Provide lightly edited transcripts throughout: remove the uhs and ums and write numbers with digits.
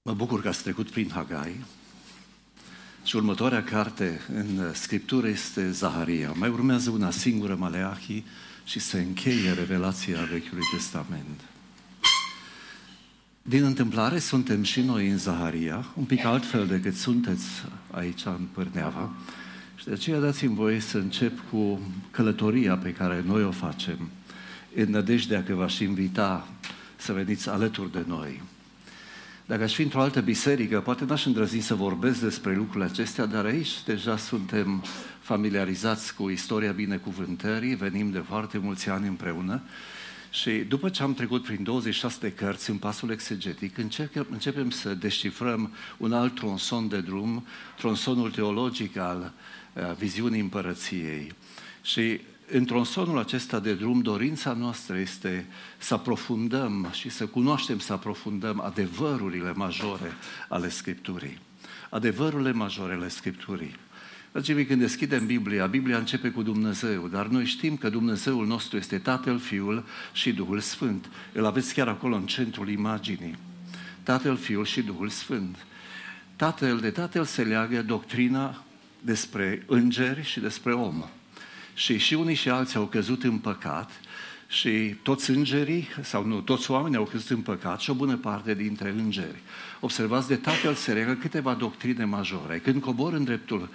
Mă bucur că ați trecut prin Hagai și următoarea carte în Scriptură este Zaharia. Mai urmează una singură, Maleahi, și se încheie revelația Vechiului Testament. Din întâmplare suntem și noi în Zaharia, un pic altfel decât sunteți aici în Pârneava, și de aceea dați-mi voie să încep cu călătoria pe care noi o facem, în nădejdea că v-aș invita să veniți alături de noi. Dacă aș fi într-o altă biserică, poate n-aș îndrăzni să vorbesc despre lucrurile acestea, dar aici deja suntem familiarizați cu istoria binecuvântării, venim de foarte mulți ani împreună și după ce am trecut prin 26 de cărți în pasul exegetic, începem să descifrăm un alt tronson de drum, tronsonul teologic al viziunii împărăției. Și în tronsonul acesta de drum, dorința noastră este să aprofundăm și să cunoaștem, să aprofundăm adevărurile majore ale Scripturii. Adevărurile majore ale Scripturii. Dragii mei, când deschidem Biblia, Biblia începe cu Dumnezeu, dar noi știm că Dumnezeul nostru este Tatăl, Fiul și Duhul Sfânt. Îl aveți chiar acolo în centrul imaginii. Tatăl, Fiul și Duhul Sfânt. De Tatăl se leagă doctrina despre îngeri și despre om. Și unii și alții au căzut în păcat și toți îngerii, sau nu, toți oamenii au căzut în păcat și o bună parte dintre îngeri. Observați, de Tatăl se leagă câteva doctrine majore. Când cobor în dreptul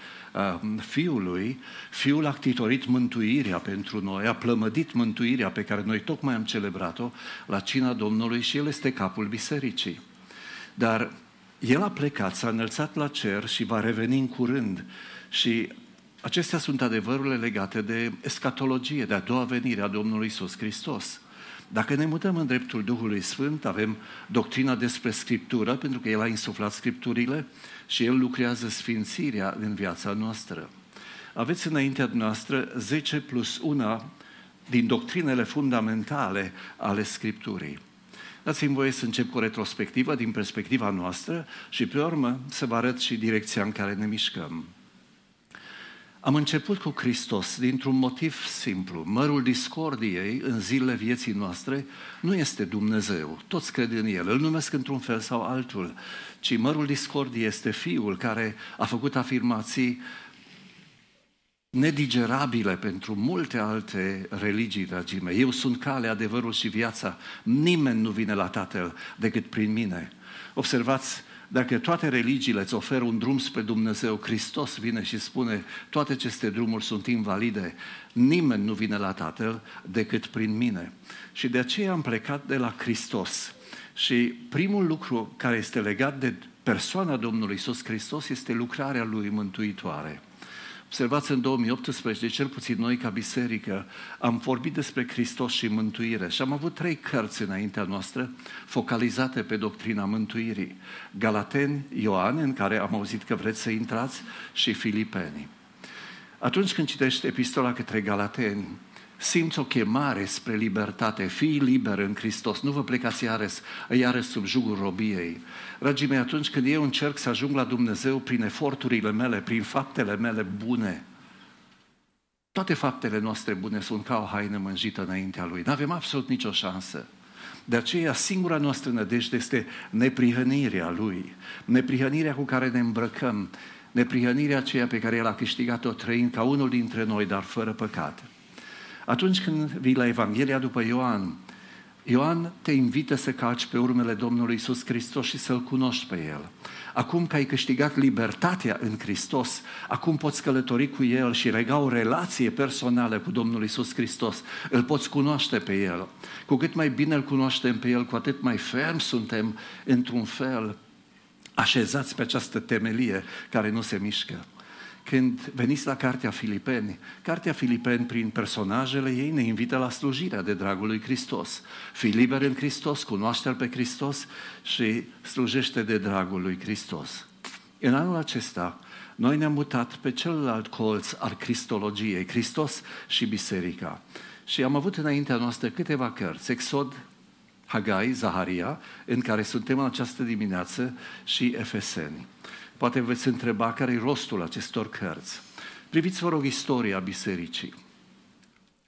Fiului, Fiul a titorit mântuirea pentru noi, a plămădit mântuirea pe care noi tocmai am celebrat-o la cina Domnului și El este capul bisericii. Dar El a plecat, s-a înălțat la cer și va reveni în curând și acestea sunt adevărurile legate de escatologie, de a doua venire a Domnului Iisus Hristos. Dacă ne mutăm în dreptul Duhului Sfânt, avem doctrina despre Scriptură, pentru că El a insuflat Scripturile și El lucrează sfințirea în viața noastră. Aveți înaintea noastră 10 plus 1 din doctrinele fundamentale ale Scripturii. Dați-mi voie să încep cu o retrospectivă din perspectiva noastră și pe urmă să vă arăt și direcția în care ne mișcăm. Am început cu Hristos dintr-un motiv simplu. Mărul discordiei în zilele vieții noastre nu este Dumnezeu. Toți cred în El. Îl numesc într-un fel sau altul. Ci mărul discordiei este Fiul care a făcut afirmații nedigerabile pentru multe alte religii, dragii mei. Eu sunt calea, adevărul și viața. Nimeni nu vine la Tatăl decât prin mine. Observați, dacă toate religiile îți oferă un drum spre Dumnezeu, Hristos vine și spune toate aceste drumuri sunt invalide, nimeni nu vine la Tatăl decât prin mine. Și de aceea am plecat de la Hristos. Și primul lucru care este legat de persoana Domnului Iisus Hristos este lucrarea Lui mântuitoare. Observați, în 2018, cel puțin noi ca biserică, am vorbit despre Hristos și mântuire și am avut 3 cărți înaintea noastră focalizate pe doctrina mântuirii. Galateni, Ioan, în care am auzit că vreți să intrați, și Filipeni. Atunci când citești epistola către Galateni, simți o chemare spre libertate, fii liber în Hristos, nu vă plecați iarăși sub jugul robiei. Dragii mei, atunci când eu încerc să ajung la Dumnezeu prin eforturile mele, prin faptele mele bune, toate faptele noastre bune sunt ca o haină mânjită înaintea Lui. Nu avem absolut nicio șansă. De aceea, singura noastră nădejde este neprihănirea Lui, neprihănirea cu care ne îmbrăcăm, neprihănirea aceea pe care El a câștigat-o trăind ca unul dintre noi, dar fără păcat. Atunci când vii la Evanghelia după Ioan, Ioan te invită să calci pe urmele Domnului Iisus Hristos și să-L cunoști pe El. Acum că ai câștigat libertatea în Hristos, acum poți călători cu El și lega o relație personală cu Domnul Iisus Hristos. Îl poți cunoaște pe El. Cu cât mai bine îl cunoaștem pe El, cu atât mai ferm suntem, într-un fel, așezați pe această temelie care nu se mișcă. Când veniți la Cartea Filipeni, prin personajele ei, ne invită la slujirea de dragul lui Hristos. Fii liber în Hristos, cunoaște-L pe Hristos și slujește de dragul lui Hristos. În anul acesta, noi ne-am mutat pe celălalt colț al cristologiei, Hristos și Biserica. Și am avut înaintea noastră câteva cărți, Exod, Hagai, Zaharia, în care suntem în această dimineață, și Efeseni. Poate veți întreba care e rostul acestor cărți. Priviți, vă rog, istoria bisericii.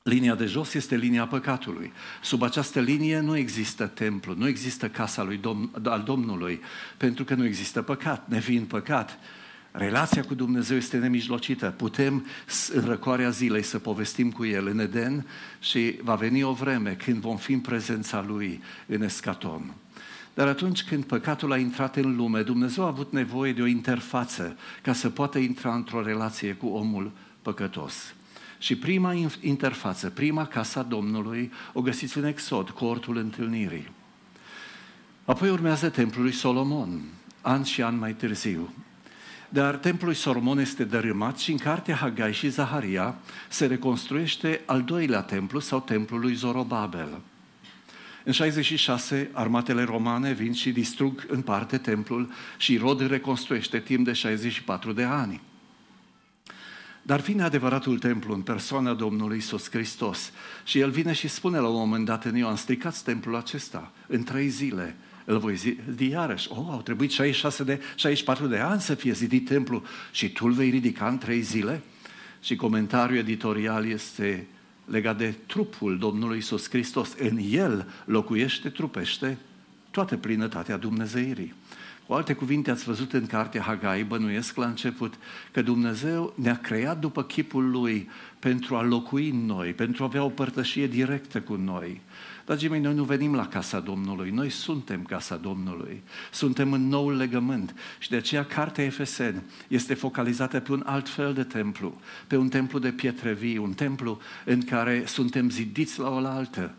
Linia de jos este linia păcatului. Sub această linie nu există templu, nu există casa al Domnului, pentru că nu există păcat. Nefiind păcat, relația cu Dumnezeu este nemijlocită. Putem în răcoarea zilei să povestim cu El în Eden și va veni o vreme când vom fi în prezența Lui în escaton. Dar atunci când păcatul a intrat în lume, Dumnezeu a avut nevoie de o interfață ca să poată intra într-o relație cu omul păcătos. Și prima interfață, prima casa Domnului, o găsiți în Exod, cortul întâlnirii. Apoi urmează templul lui Solomon, ani și ani mai târziu. Dar templul lui Solomon este dărâmat și în cartea Hagai și Zaharia se reconstruiește al doilea templu sau templul lui Zorobabel. În 66, armatele romane vin și distrug în parte templul și Irod îl reconstruiește timp de 64 de ani. Dar vine adevăratul templu în persoana Domnului Iisus Hristos și El vine și spune la un moment dat în Ioan: stricați templul acesta în 3 zile, îl voi zidi iarăși. Au trebuit 64 de ani să fie zidit templul și tu îl vei ridica în 3 zile? Și comentariul editorial este legat de trupul Domnului Iisus Hristos. În El locuiește, trupește toată plinătatea Dumnezeirii. Cu alte cuvinte, ați văzut în cartea Hagai, bănuiesc la început, că Dumnezeu ne-a creat după chipul Lui pentru a locui în noi, pentru a avea o părtășie directă cu noi. Dragii mei, noi nu venim la casa Domnului, noi suntem casa Domnului, suntem în noul legământ și de aceea cartea Efeseni este focalizată pe un alt fel de templu, pe un templu de pietre vii, un templu în care suntem zidiți la oaltă,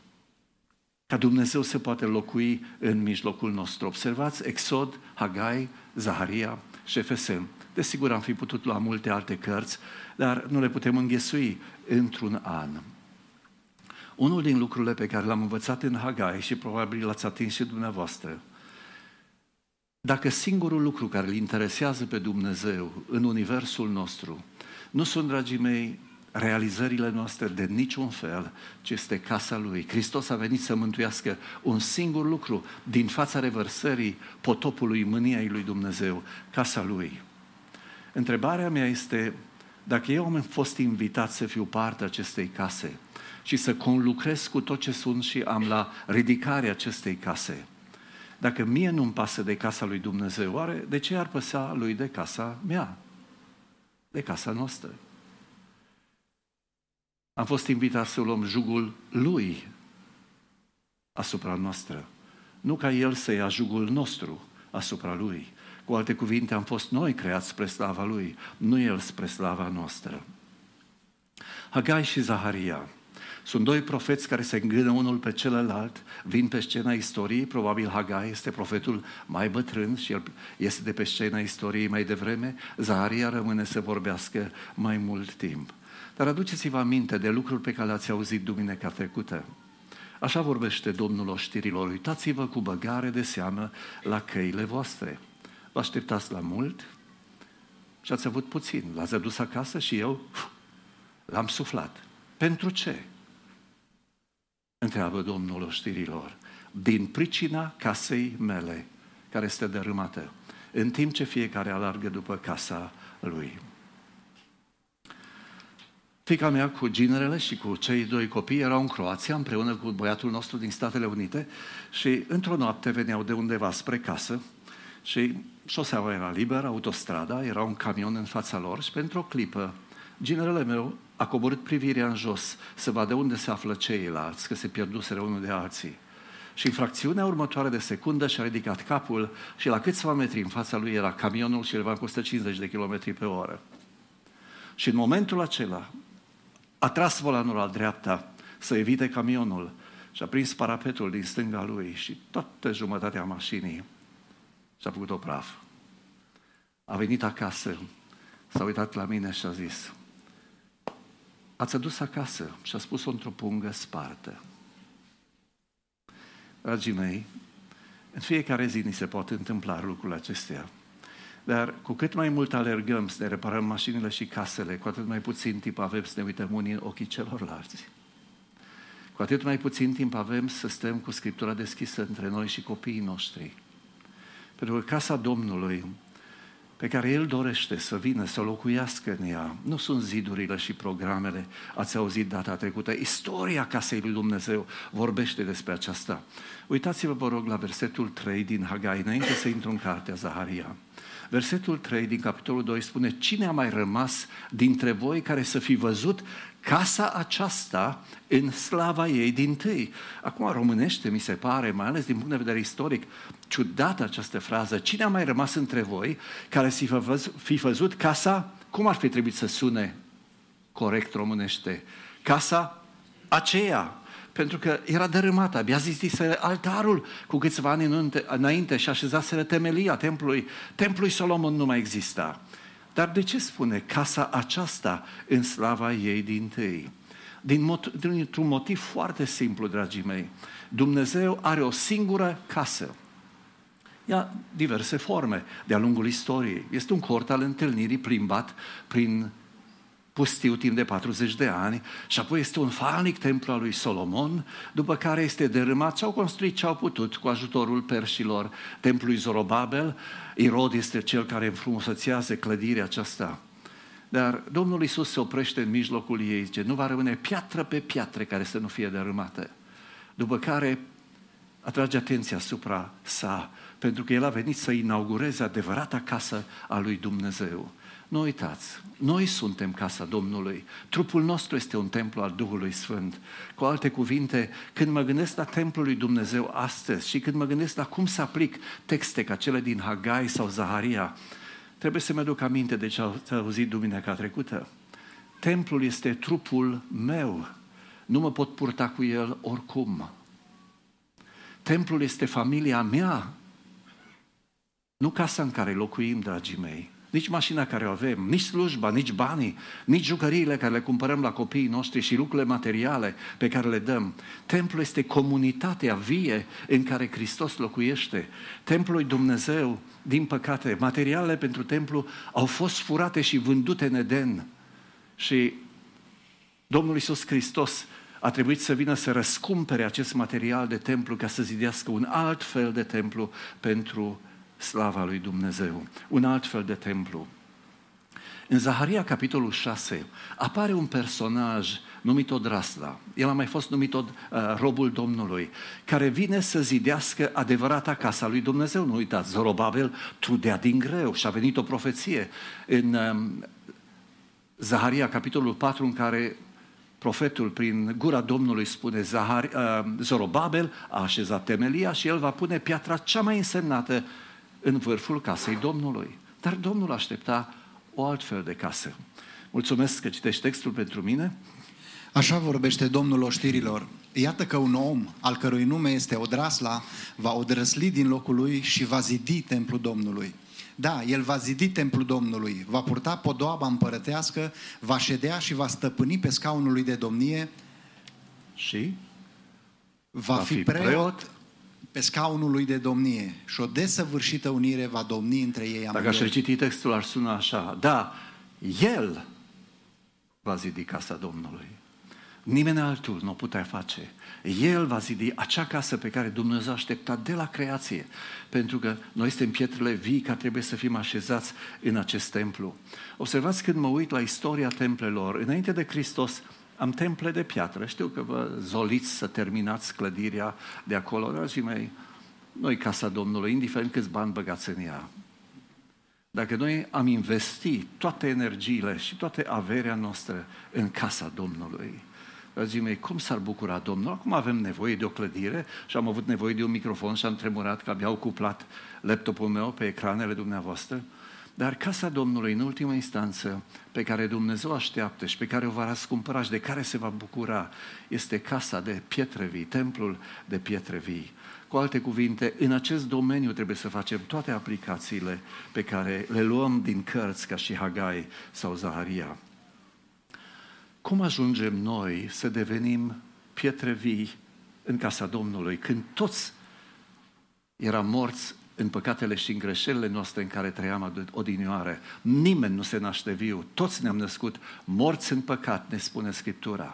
ca Dumnezeu se poate locui în mijlocul nostru. Observați Exod, Hagai, Zaharia și Efeseni. Desigur, am fi putut lua multe alte cărți, dar nu le putem înghesui într-un an. Unul din lucrurile pe care l-am învățat în Hagai și probabil l-ați atins și dumneavoastră, dacă singurul lucru care îl interesează pe Dumnezeu în universul nostru nu sunt, dragii mei, realizările noastre de niciun fel, ci este casa Lui. Hristos a venit să mântuiască un singur lucru din fața revărsării potopului mâniei lui Dumnezeu, casa Lui. Întrebarea mea este, dacă eu am fost invitat să fiu parte acestei case și să conlucrez cu tot ce sunt și am la ridicarea acestei case, dacă mie nu-mi pasă de casa lui Dumnezeu, oare de ce ar păsa Lui de casa mea? De casa noastră? Am fost invitat să luăm jugul Lui asupra noastră, nu ca El să ia jugul nostru asupra Lui. Cu alte cuvinte, am fost noi creați spre slava Lui, nu El spre slava noastră. Hagai și Zaharia sunt 2 profeți care se îngână unul pe celălalt, vin pe scena istoriei. Probabil Hagai este profetul mai bătrân și el este de pe scena istoriei mai devreme. Zaharia rămâne să vorbească mai mult timp. Dar aduceți-vă aminte de lucrul pe care l-ați auzit duminica trecută. Așa vorbește Domnul oștirilor: uitați-vă cu băgare de seamă la căile voastre. Vă așteptați la mult și ați avut puțin. L-ați adus acasă și eu l-am suflat. Pentru ce? Întreabă Domnul oștirilor. Din pricina casei mele, care este dărâmată, în timp ce fiecare alargă după casa lui. Fiica mea cu ginerele și cu cei 2 copii erau în Croația împreună cu băiatul nostru din Statele Unite și într-o noapte veneau de undeva spre casă și șoseaua era liberă, autostrada, era un camion în fața lor și pentru o clipă ginerele meu a coborât privirea în jos să vadă unde se află ceilalți, că se pierduseră unul de alții. Și în fracțiunea următoare de secundă și-a ridicat capul și la câțiva metri în fața lui era camionul și el va cu 150 de km pe oră. Și în momentul acela a tras volanul la dreapta să evite camionul și a prins parapetul din stânga lui și toată jumătatea mașinii și-a făcut-o praf. A venit acasă, s-a uitat la mine și a zis: ați adus acasă? Și a spus-o într-o pungă spartă. Dragii mei, în fiecare zi ni se pot întâmpla lucrurile acestea. Dar cu cât mai mult alergăm să ne reparăm mașinile și casele, cu atât mai puțin timp avem să ne uităm unii în ochii celorlalți. Cu atât mai puțin timp avem să stăm cu Scriptura deschisă între noi și copiii noștri. Pentru că casa Domnului, pe care El dorește să vină, să locuiască în ea. Nu sunt zidurile și programele, ați auzit data trecută. Istoria casei lui Dumnezeu vorbește despre aceasta. Uitați-vă, vă rog, la versetul 3 din Hagai, înainte să intru în cartea Zaharia. Versetul 3 din capitolul 2 spune: cine a mai rămas dintre voi care să fi văzut casa aceasta în slava ei dintâi? Acum, românește, mi se pare, mai ales din punct de vedere istoric, ciudată această frază. Cine a mai rămas între voi care să fi văzut casa, cum ar fi trebuit să sune corect românește? Casa aceea. Pentru că era dărâmată, abia zidiseră altarul cu câțiva ani înainte și așezaseră temelia templului. Templul Solomon nu mai exista. Dar de ce spune casa aceasta în slava ei dintâi? Dintr-un motiv foarte simplu, dragii mei. Dumnezeu are o singură casă. Ia diverse forme de-a lungul istoriei. Este un cort al întâlnirii plimbat prin pustiu timp de 40 de ani și apoi este un falnic templu al lui Solomon, după care este dărâmat și au construit ce au putut cu ajutorul perșilor, templului Zorobabel. Irod este cel care înfrumusețează clădirea aceasta. Dar Domnul Iisus se oprește în mijlocul ei, zice: nu va rămâne piatră pe piatră care să nu fie dărâmată. După care atrage atenția asupra sa, pentru că El a venit să inaugureze adevărata casă a lui Dumnezeu. Nu uitați, noi suntem casa Domnului. Trupul nostru este un templu al Duhului Sfânt. Cu alte cuvinte, când mă gândesc la templul lui Dumnezeu astăzi și când mă gândesc la cum să aplic texte ca cele din Hagai sau Zaharia, trebuie să-mi aduc aminte de ce ați auzit duminica trecută. Templul este trupul meu. Nu mă pot purta cu el oricum. Templul este familia mea. Nu casa în care locuim, dragii mei. Nici mașina care o avem, nici slujba, nici banii, nici jucăriile care le cumpărăm la copiii noștri și lucrurile materiale pe care le dăm. Templul este comunitatea vie în care Hristos locuiește. Templul lui Dumnezeu, din păcate, materialele pentru templu au fost furate și vândute în Eden. Și Domnul Iisus Hristos a trebuit să vină să răscumpere acest material de templu ca să zidească un alt fel de templu pentru slava lui Dumnezeu, un alt fel de templu. În Zaharia, capitolul 6, apare un personaj numit Odrasla. El a mai fost numit robul Domnului, care vine să zidească adevărata casa lui Dumnezeu. Nu uitați, Zorobabel trudea din greu și a venit o profeție în Zaharia, capitolul 4, în care profetul prin gura Domnului spune: Zorobabel a așezat temelia și el va pune piatra cea mai însemnată în vârful casei Domnului. Dar Domnul aștepta o altfel de casă. Mulțumesc că citești textul pentru mine. Așa vorbește Domnul oștirilor: iată că un om, al cărui nume este Odrasla, va odrăsli din locul lui și va zidi templul Domnului. Da, el va zidi templul Domnului, va purta podoaba împărătească, va ședea și va stăpâni pe scaunul lui de domnie și va fi preot pe scaunul lui de domnie și o desăvârșită unire va domni între ei amândoi. Dacă aș reciti textul, ar suna așa: da, el va zidi casa Domnului. Nimeni altul nu o putea face. El va zidi acea casă pe care Dumnezeu a așteptat de la creație. Pentru că noi suntem pietrele vii care trebuie să fim așezați în acest templu. Observați, când mă uit la istoria templelor, înainte de Hristos, am temple de piatră. Știu că vă zoliți să terminați clădirea de acolo, dragii mei. Noi, casa Domnului, indiferent câți bani băgați în ea. Dacă noi am investit toate energiile și toate averea noastră în casa Domnului, dragii mei, cum s-ar bucura Domnul? Acum avem nevoie de o clădire și am avut nevoie de un microfon și am tremurat că abia au cuplat laptopul meu pe ecranele dumneavoastră. Dar casa Domnului, în ultimă instanță, pe care Dumnezeu așteaptă și pe care o va răscumpăra și de care se va bucura, este casa de pietre vii, templul de pietre vii. Cu alte cuvinte, în acest domeniu trebuie să facem toate aplicațiile pe care le luăm din cărți ca și Hagai sau Zaharia. Cum ajungem noi să devenim pietre vii în casa Domnului, când toți eram morți în păcatele și în greșelile noastre în care trăiam odinioare? Nimeni nu se naște viu, toți ne-am născut morți în păcat, ne spune Scriptura.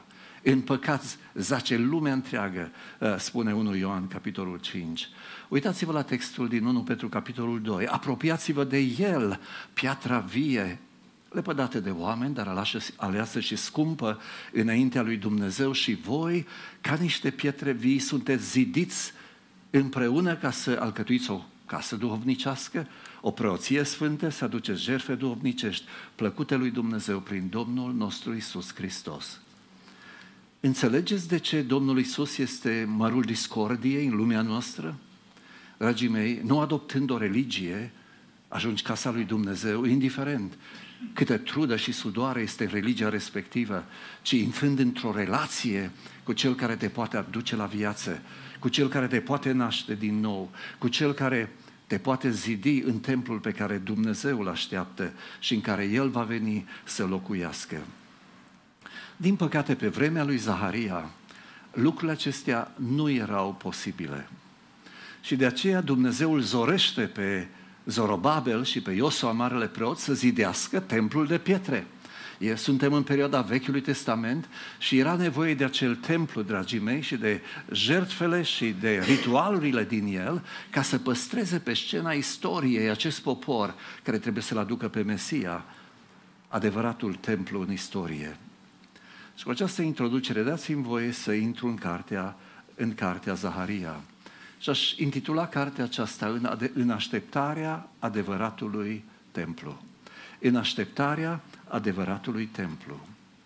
În păcat zace lumea întreagă, spune 1 Ioan, capitolul 5. Uitați-vă la textul din 1 Petru, capitolul 2. Apropiați-vă de el, piatra vie, lepădată de oameni, dar aleasă și scumpă înaintea lui Dumnezeu, și voi, ca niște pietre vii, sunteți zidiți împreună ca să alcătuiți o casă duhovnicească, o preoție sfântă, să aduceți jertfe duhovnicești plăcute lui Dumnezeu prin Domnul nostru Iisus Hristos. Înțelegeți de ce Domnul Iisus este mărul discordiei în lumea noastră? Dragii mei, nu adoptând o religie, ajungi casa lui Dumnezeu, indiferent câtă trudă și sudoare este religia respectivă, ci intrând într-o relație cu Cel care te poate aduce la viață, cu Cel care te poate naște din nou, cu Cel care te poate zidi în templul pe care Dumnezeu îl așteaptă și în care El va veni să locuiască. Din păcate, pe vremea lui Zaharia, lucrurile acestea nu erau posibile. Și de aceea Dumnezeu îl zorește pe Zorobabel și pe Iosua, marele preot, să zidească templul de pietre. Suntem în perioada Vechiului Testament și era nevoie de acel templu, dragii mei, și de jertfele și de ritualurile din el, ca să păstreze pe scena istoriei acest popor care trebuie să-L aducă pe Mesia, adevăratul templu în istorie. Și cu această introducere dați-mi voie să intru în cartea Zaharia. Și aș intitula cartea aceasta în așteptarea adevăratului templu. În așteptarea adevăratului templu.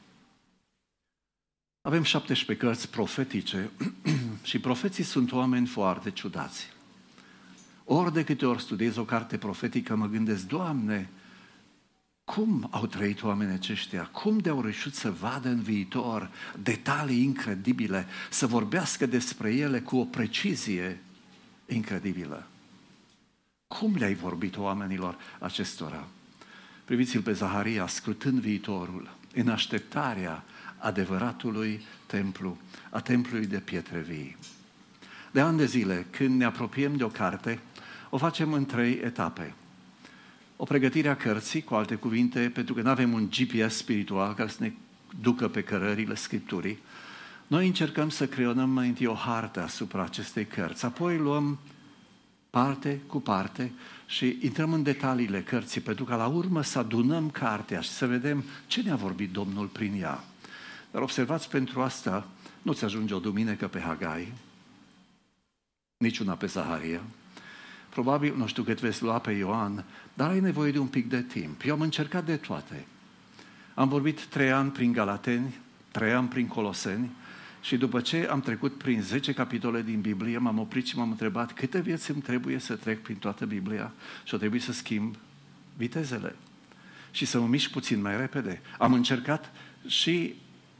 Avem 17 cărți profetice și profeții sunt oameni foarte ciudați. Ori de câte ori studiez o carte profetică, mă gândesc, Doamne, cum au trăit oamenii aceștia? Cum de-au reușit să vadă în viitor detalii incredibile, să vorbească despre ele cu o precizie incredibilă? Cum le-ai vorbit oamenilor acestora? Priviți-l pe Zaharia, scrutând viitorul, în așteptarea adevăratului templu, a templului de pietre vii. De ani de zile, când ne apropiem de o carte, o facem în 3 etape. O pregătire a cărții, cu alte cuvinte, pentru că nu avem un GPS spiritual care să ne ducă pe cărările Scripturii, noi încercăm să creionăm mai întâi o hartă asupra acestei cărți, apoi luăm parte cu parte și intrăm în detaliile cărții, pentru că la urmă să adunăm cartea și să vedem ce ne-a vorbit Domnul prin ea. Dar observați, pentru asta nu-ți ajunge o duminică pe Hagai, niciuna pe Zaharia. Probabil, nu știu cât veți lua pe Ioan, dar ai nevoie de un pic de timp. Eu am încercat de toate. Am vorbit 3 ani prin Galateni, 3 ani prin Coloseni și după ce am trecut prin 10 capitole din Biblie, m-am oprit și m-am întrebat câte vieți îmi trebuie să trec prin toată Biblia și o trebuie să schimb vitezele și să mă mișc puțin mai repede. Am încercat și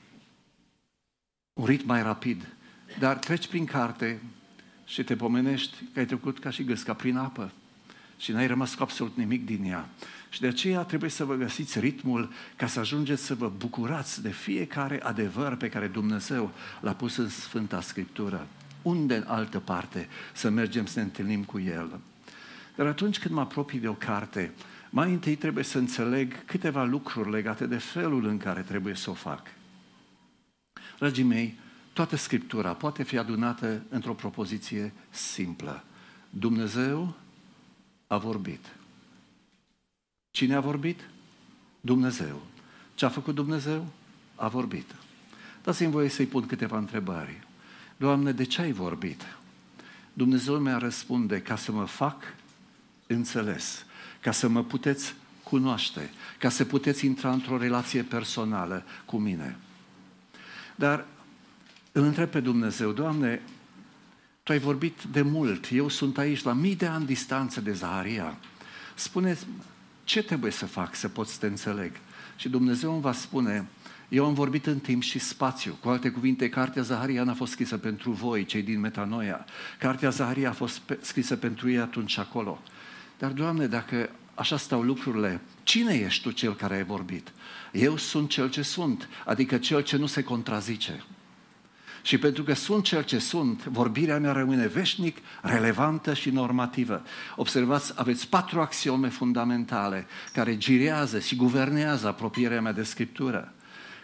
un ritm mai rapid, dar treci prin carte și te pomenești că ai trecut ca și gâsca prin apă și n-ai rămas cu absolut nimic din ea. Și de aceea trebuie să vă găsiți ritmul ca să ajungeți să vă bucurați de fiecare adevăr pe care Dumnezeu l-a pus în Sfânta Scriptură. Unde în altă parte să mergem să ne întâlnim cu El? Dar atunci când mă apropii de o carte, mai întâi trebuie să înțeleg câteva lucruri legate de felul în care trebuie să o fac. Dragii mei, toată Scriptura poate fi adunată într-o propoziție simplă. Dumnezeu a vorbit. Cine a vorbit? Dumnezeu. Ce a făcut Dumnezeu? A vorbit. Dați-mi voie să-i pun câteva întrebări. Doamne, de ce ai vorbit? Dumnezeu mi-a răspunde ca să mă fac înțeles, ca să mă puteți cunoaște, ca să puteți intra într-o relație personală cu mine. Dar îl întreb pe Dumnezeu, Doamne, Tu ai vorbit de mult, eu sunt aici la mii de ani distanță de Zaharia. Spune-mi, ce trebuie să fac să pot să te înțeleg? Și Dumnezeu îmi va spune, eu am vorbit în timp și spațiu. Cu alte cuvinte, cartea Zaharia n-a fost scrisă pentru voi, cei din Metanoia. Cartea Zaharia a fost scrisă pentru ei atunci acolo. Dar, Doamne, dacă așa stau lucrurile, cine ești Tu cel care ai vorbit? Eu sunt cel ce sunt, adică cel ce nu se contrazice. Și pentru că sunt cel ce sunt, vorbirea mea rămâne veșnic, relevantă și normativă. Observați, aveți 4 axiome fundamentale care girează și guvernează apropierea mea de Scriptură.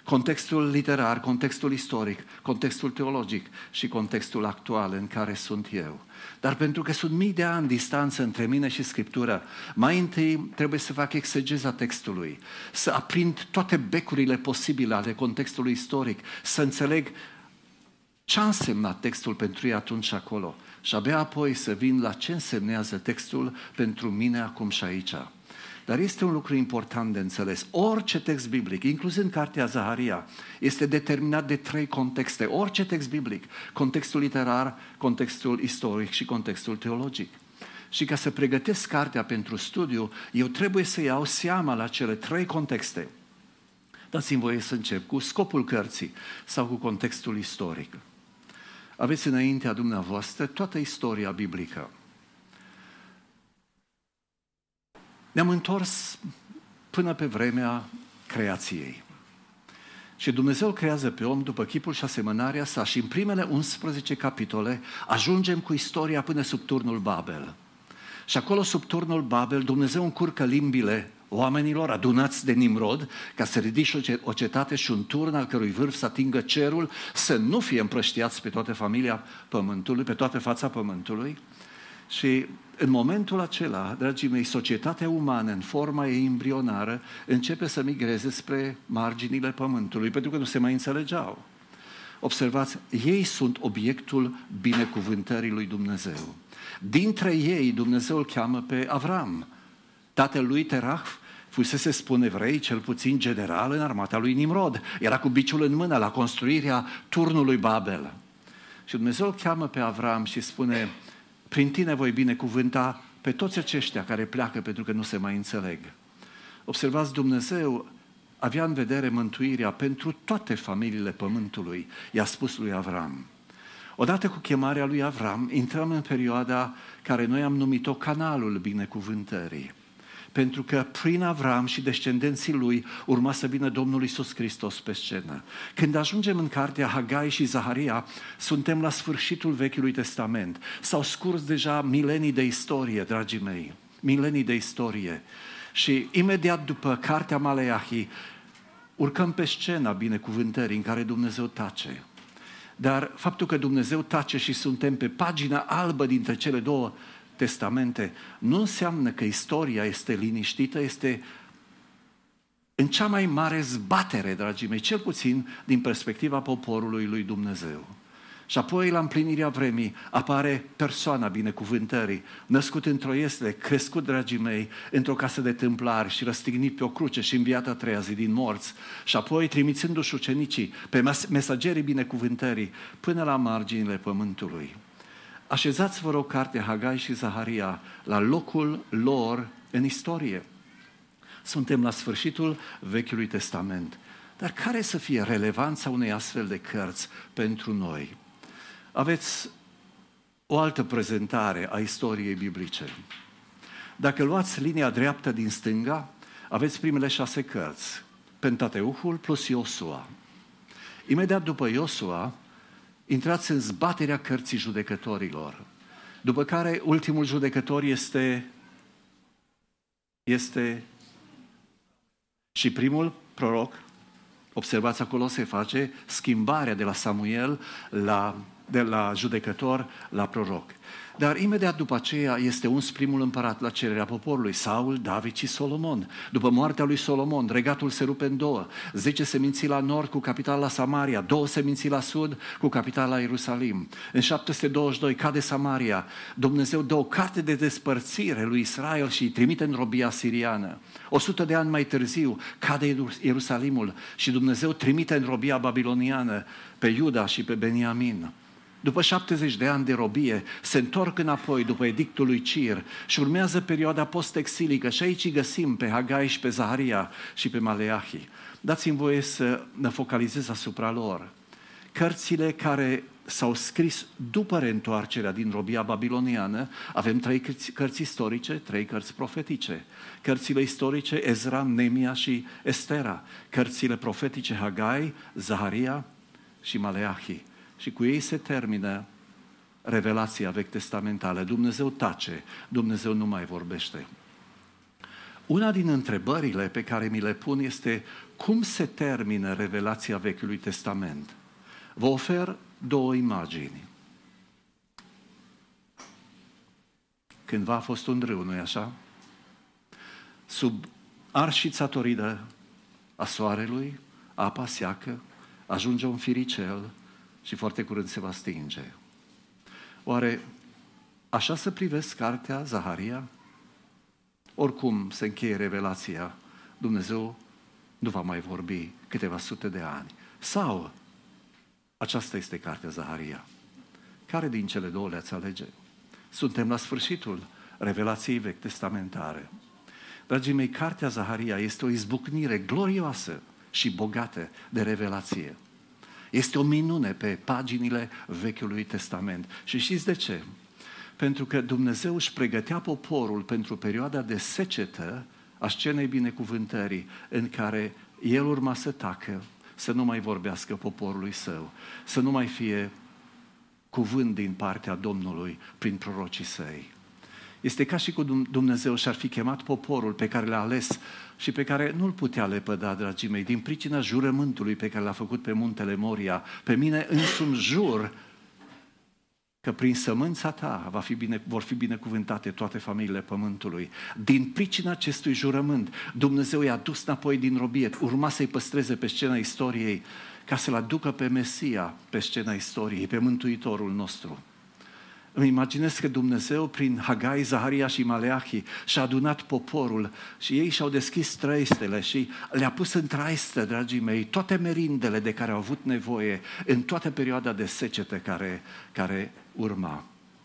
contextul literar, contextul istoric, contextul teologic și contextul actual în care sunt eu. Dar pentru că sunt mii de ani distanță între mine și Scriptura, mai întâi trebuie să fac exegeza textului, să aprind toate becurile posibile ale contextului istoric, să înțeleg ce a însemnat textul pentru ei atunci și acolo și abia apoi să vin la ce însemnează textul pentru mine acum și aici. Dar este un lucru important de înțeles. Orice text biblic, incluzând cartea Zaharia, este determinat de 3 contexte. Orice text biblic, contextul literar, contextul istoric și contextul teologic. Și ca să pregătesc cartea pentru studiu, eu trebuie să iau seama la cele 3 contexte. Dați-mi voie să încep cu scopul cărții sau cu contextul istoric. Aveți înaintea dumneavoastră toată istoria biblică. Ne-am întors până pe vremea creației. Și Dumnezeu creează pe om după chipul și asemănarea sa și în primele 11 capitole ajungem cu istoria până sub turnul Babel. Și acolo sub turnul Babel Dumnezeu încurcă limbile oamenilor adunați de Nimrod ca să ridice o cetate și un turn al cărui vârf să atingă cerul, să nu fie împrăștiați pe toată familia pământului, pe toată fața pământului. Și în momentul acela, dragii mei, societatea umană în forma ei embrionară începe să migreze spre marginile pământului, pentru că nu se mai înțelegeau. Observați, ei sunt obiectul binecuvântării lui Dumnezeu. Dintre ei, Dumnezeu îl cheamă pe Avram. Tatăl lui Terah fusese, spun evrei, cel puțin general în armata lui Nimrod. Era cu biciul în mână la construirea turnului Babel. Și Dumnezeu îl cheamă pe Avram și spune: prin tine voi binecuvânta pe toți aceștia care pleacă pentru că nu se mai înțeleg. Observați, Dumnezeu avea în vedere mântuirea pentru toate familiile pământului. I-a spus lui Avram. Odată cu chemarea lui Avram, intrăm în perioada care noi am numit-o canalul binecuvântării. Pentru că prin Avram și descendenții lui urma să vină Domnul Iisus Hristos pe scenă. Când ajungem în cartea Hagai și Zaharia, suntem la sfârșitul Vechiului Testament. S-au scurs deja milenii de istorie, dragii mei, milenii de istorie. Și imediat după cartea Maleahi, urcăm pe scena binecuvântării în care Dumnezeu tace. Dar faptul că Dumnezeu tace și suntem pe pagina albă dintre cele 2 testamente, nu înseamnă că istoria este liniștită, este în cea mai mare zbatere, dragii mei, cel puțin din perspectiva poporului lui Dumnezeu. Și apoi, la împlinirea vremii, apare persoana binecuvântării, născut într-o iesle, crescut, dragii mei, într-o casă de tâmplari și răstignit pe o cruce și înviat a 3-a zi din morți. Și apoi, trimițându-și ucenicii pe mesagerii binecuvântării până la marginile pământului. Așezați, vă rog, cartea Hagai și Zaharia la locul lor în istorie. Suntem la sfârșitul Vechiului Testament. Dar care să fie relevanța unei astfel de cărți pentru noi? Aveți o altă prezentare a istoriei biblice. Dacă luați linia dreaptă din stânga, aveți primele 6 cărți. Pentateuhul plus Iosua. Imediat după Iosua, intrați în zbaterea cărții judecătorilor, după care ultimul judecător este și primul proroc. Observați, acolo se face schimbarea de la Samuel de la judecător la proroc. Dar imediat după aceea este uns primul împărat la cererea poporului, Saul, David și Solomon. După moartea lui Solomon, regatul se rupe în 2, 10 seminții la nord cu capitala la Samaria, 2 seminții la sud cu capitala la Ierusalim. În 722 cade Samaria, Dumnezeu dă o carte de despărțire lui Israel și îi trimite în robia siriană. 100 de ani mai târziu cade Ierusalimul și Dumnezeu trimite în robia babiloniană pe Iuda și pe Beniamin. După 70 de ani de robie, se întorc înapoi după edictul lui Cir și urmează perioada post-exilică și aici găsim pe Hagai și pe Zaharia și pe Maleahi. Dați-mi voie să ne focalizez asupra lor. Cărțile care s-au scris după reîntoarcerea din robia babiloniană, avem 3 cărți istorice, 3 cărți profetice. Cărțile istorice, Ezra, Nemia și Estera. Cărțile profetice, Hagai, Zaharia și Maleahi. Și cu ei se termină revelația vechi-testamentală. Dumnezeu tace, Dumnezeu nu mai vorbește. Una din întrebările pe care mi le pun este: cum se termină revelația Vechiului Testament. Vă ofer două imagini. Cândva a fost un râu, nu-i așa? Sub arșița toridă a soarelui, apa seacă, ajunge un firicel și foarte curând se va stinge. Oare așa să privesc cartea Zaharia? Oricum se încheie revelația, Dumnezeu nu va mai vorbi câteva sute de ani. Sau aceasta este cartea Zaharia. Care din cele două le-ați alege? Suntem la sfârșitul revelației vechi testamentare. Dragii mei, cartea Zaharia este o izbucnire glorioasă și bogată de revelație. Este o minune pe paginile Vechiului Testament. Și știți de ce? Pentru că Dumnezeu își pregătea poporul pentru perioada de secetă a scenei binecuvântării, în care El urma să tacă, să nu mai vorbească poporului său, să nu mai fie cuvânt din partea Domnului prin prorocii săi. Este ca și cum Dumnezeu și-ar fi chemat poporul pe care l-a ales și pe care nu-l putea lepăda, dragii mei, din pricina jurământului pe care l-a făcut pe muntele Moria. Pe mine însumi jur că prin sămânța ta vor fi binecuvântate toate familiile pământului. Din pricina acestui jurământ, Dumnezeu i-a dus înapoi din robie, urma să-i păstreze pe scena istoriei, ca să-L aducă pe Mesia pe scena istoriei, pe Mântuitorul nostru. Îmi imaginez că Dumnezeu, prin Hagai, Zaharia și Maleahi, și-a adunat poporul și ei și-au deschis trăistele și le-a pus în traistă, dragii mei, toate merindele de care au avut nevoie în toată perioada de secetă care urma.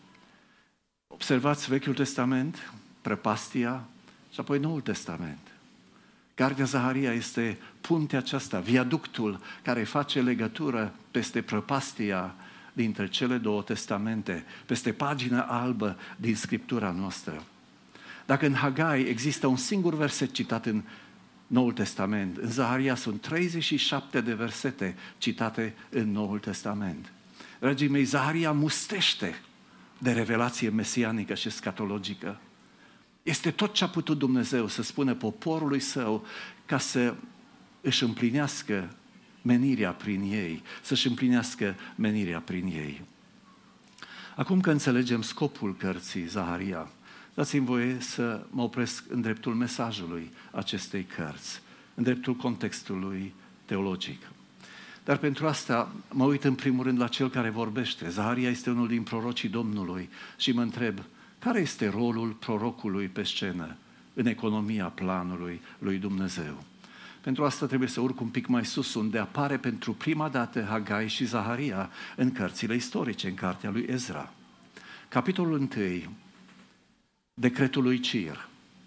Observați Vechiul Testament, prăpastia și apoi Noul Testament. Cartea Zaharia este puntea aceasta, viaductul care face legătură peste prăpastia dintre cele două testamente, peste pagina albă din Scriptura noastră. Dacă în Hagai există un singur verset citat în Noul Testament, în Zaharia sunt 37 de versete citate în Noul Testament. Dragii mei, Zaharia mustește de revelație mesianică și scatologică. Este tot ce a putut Dumnezeu să spună poporului său ca să își împlinească menirea prin ei, să-și împlinească menirea prin ei. Acum că înțelegem scopul cărții Zaharia, dați-mi voie să mă opresc în dreptul mesajului acestei cărți, în dreptul contextului teologic. Dar pentru asta mă uit în primul rând la cel care vorbește. Zaharia este unul din prorocii Domnului și mă întreb, care este rolul prorocului pe scenă în economia planului lui Dumnezeu? Pentru asta trebuie să urc un pic mai sus, unde apare pentru prima dată Hagai și Zaharia în cărțile istorice, în cartea lui Ezra. Capitolul 1, decretul lui Cir.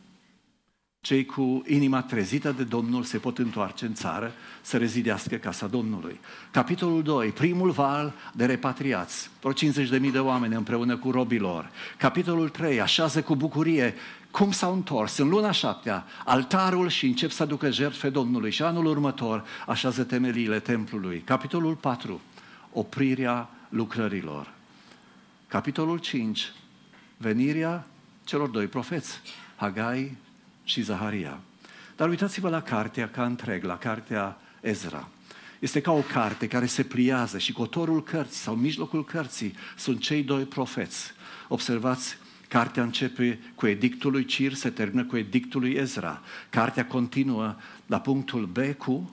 Cei cu inima trezită de Domnul se pot întoarce în țară să rezidească casa Domnului. Capitolul 2, primul val de repatriați, vreo 50.000 de oameni împreună cu robilor. Capitolul 3, așează cu bucurie cum s-au întors în luna 7-a altarul și încep să aducă jertfe Domnului și anul următor așează temeliile templului. Capitolul 4, oprirea lucrărilor. Capitolul 5, venirea celor doi profeți, Hagai și Zaharia. Dar uitați-vă la cartea ca întreg, la cartea Ezra. Este ca o carte care se pliază și cotorul cărții sau mijlocul cărții sunt cei doi profeți. Observați, cartea începe cu edictul lui Cir, se termină cu edictul lui Ezra. Cartea continuă la punctul B cu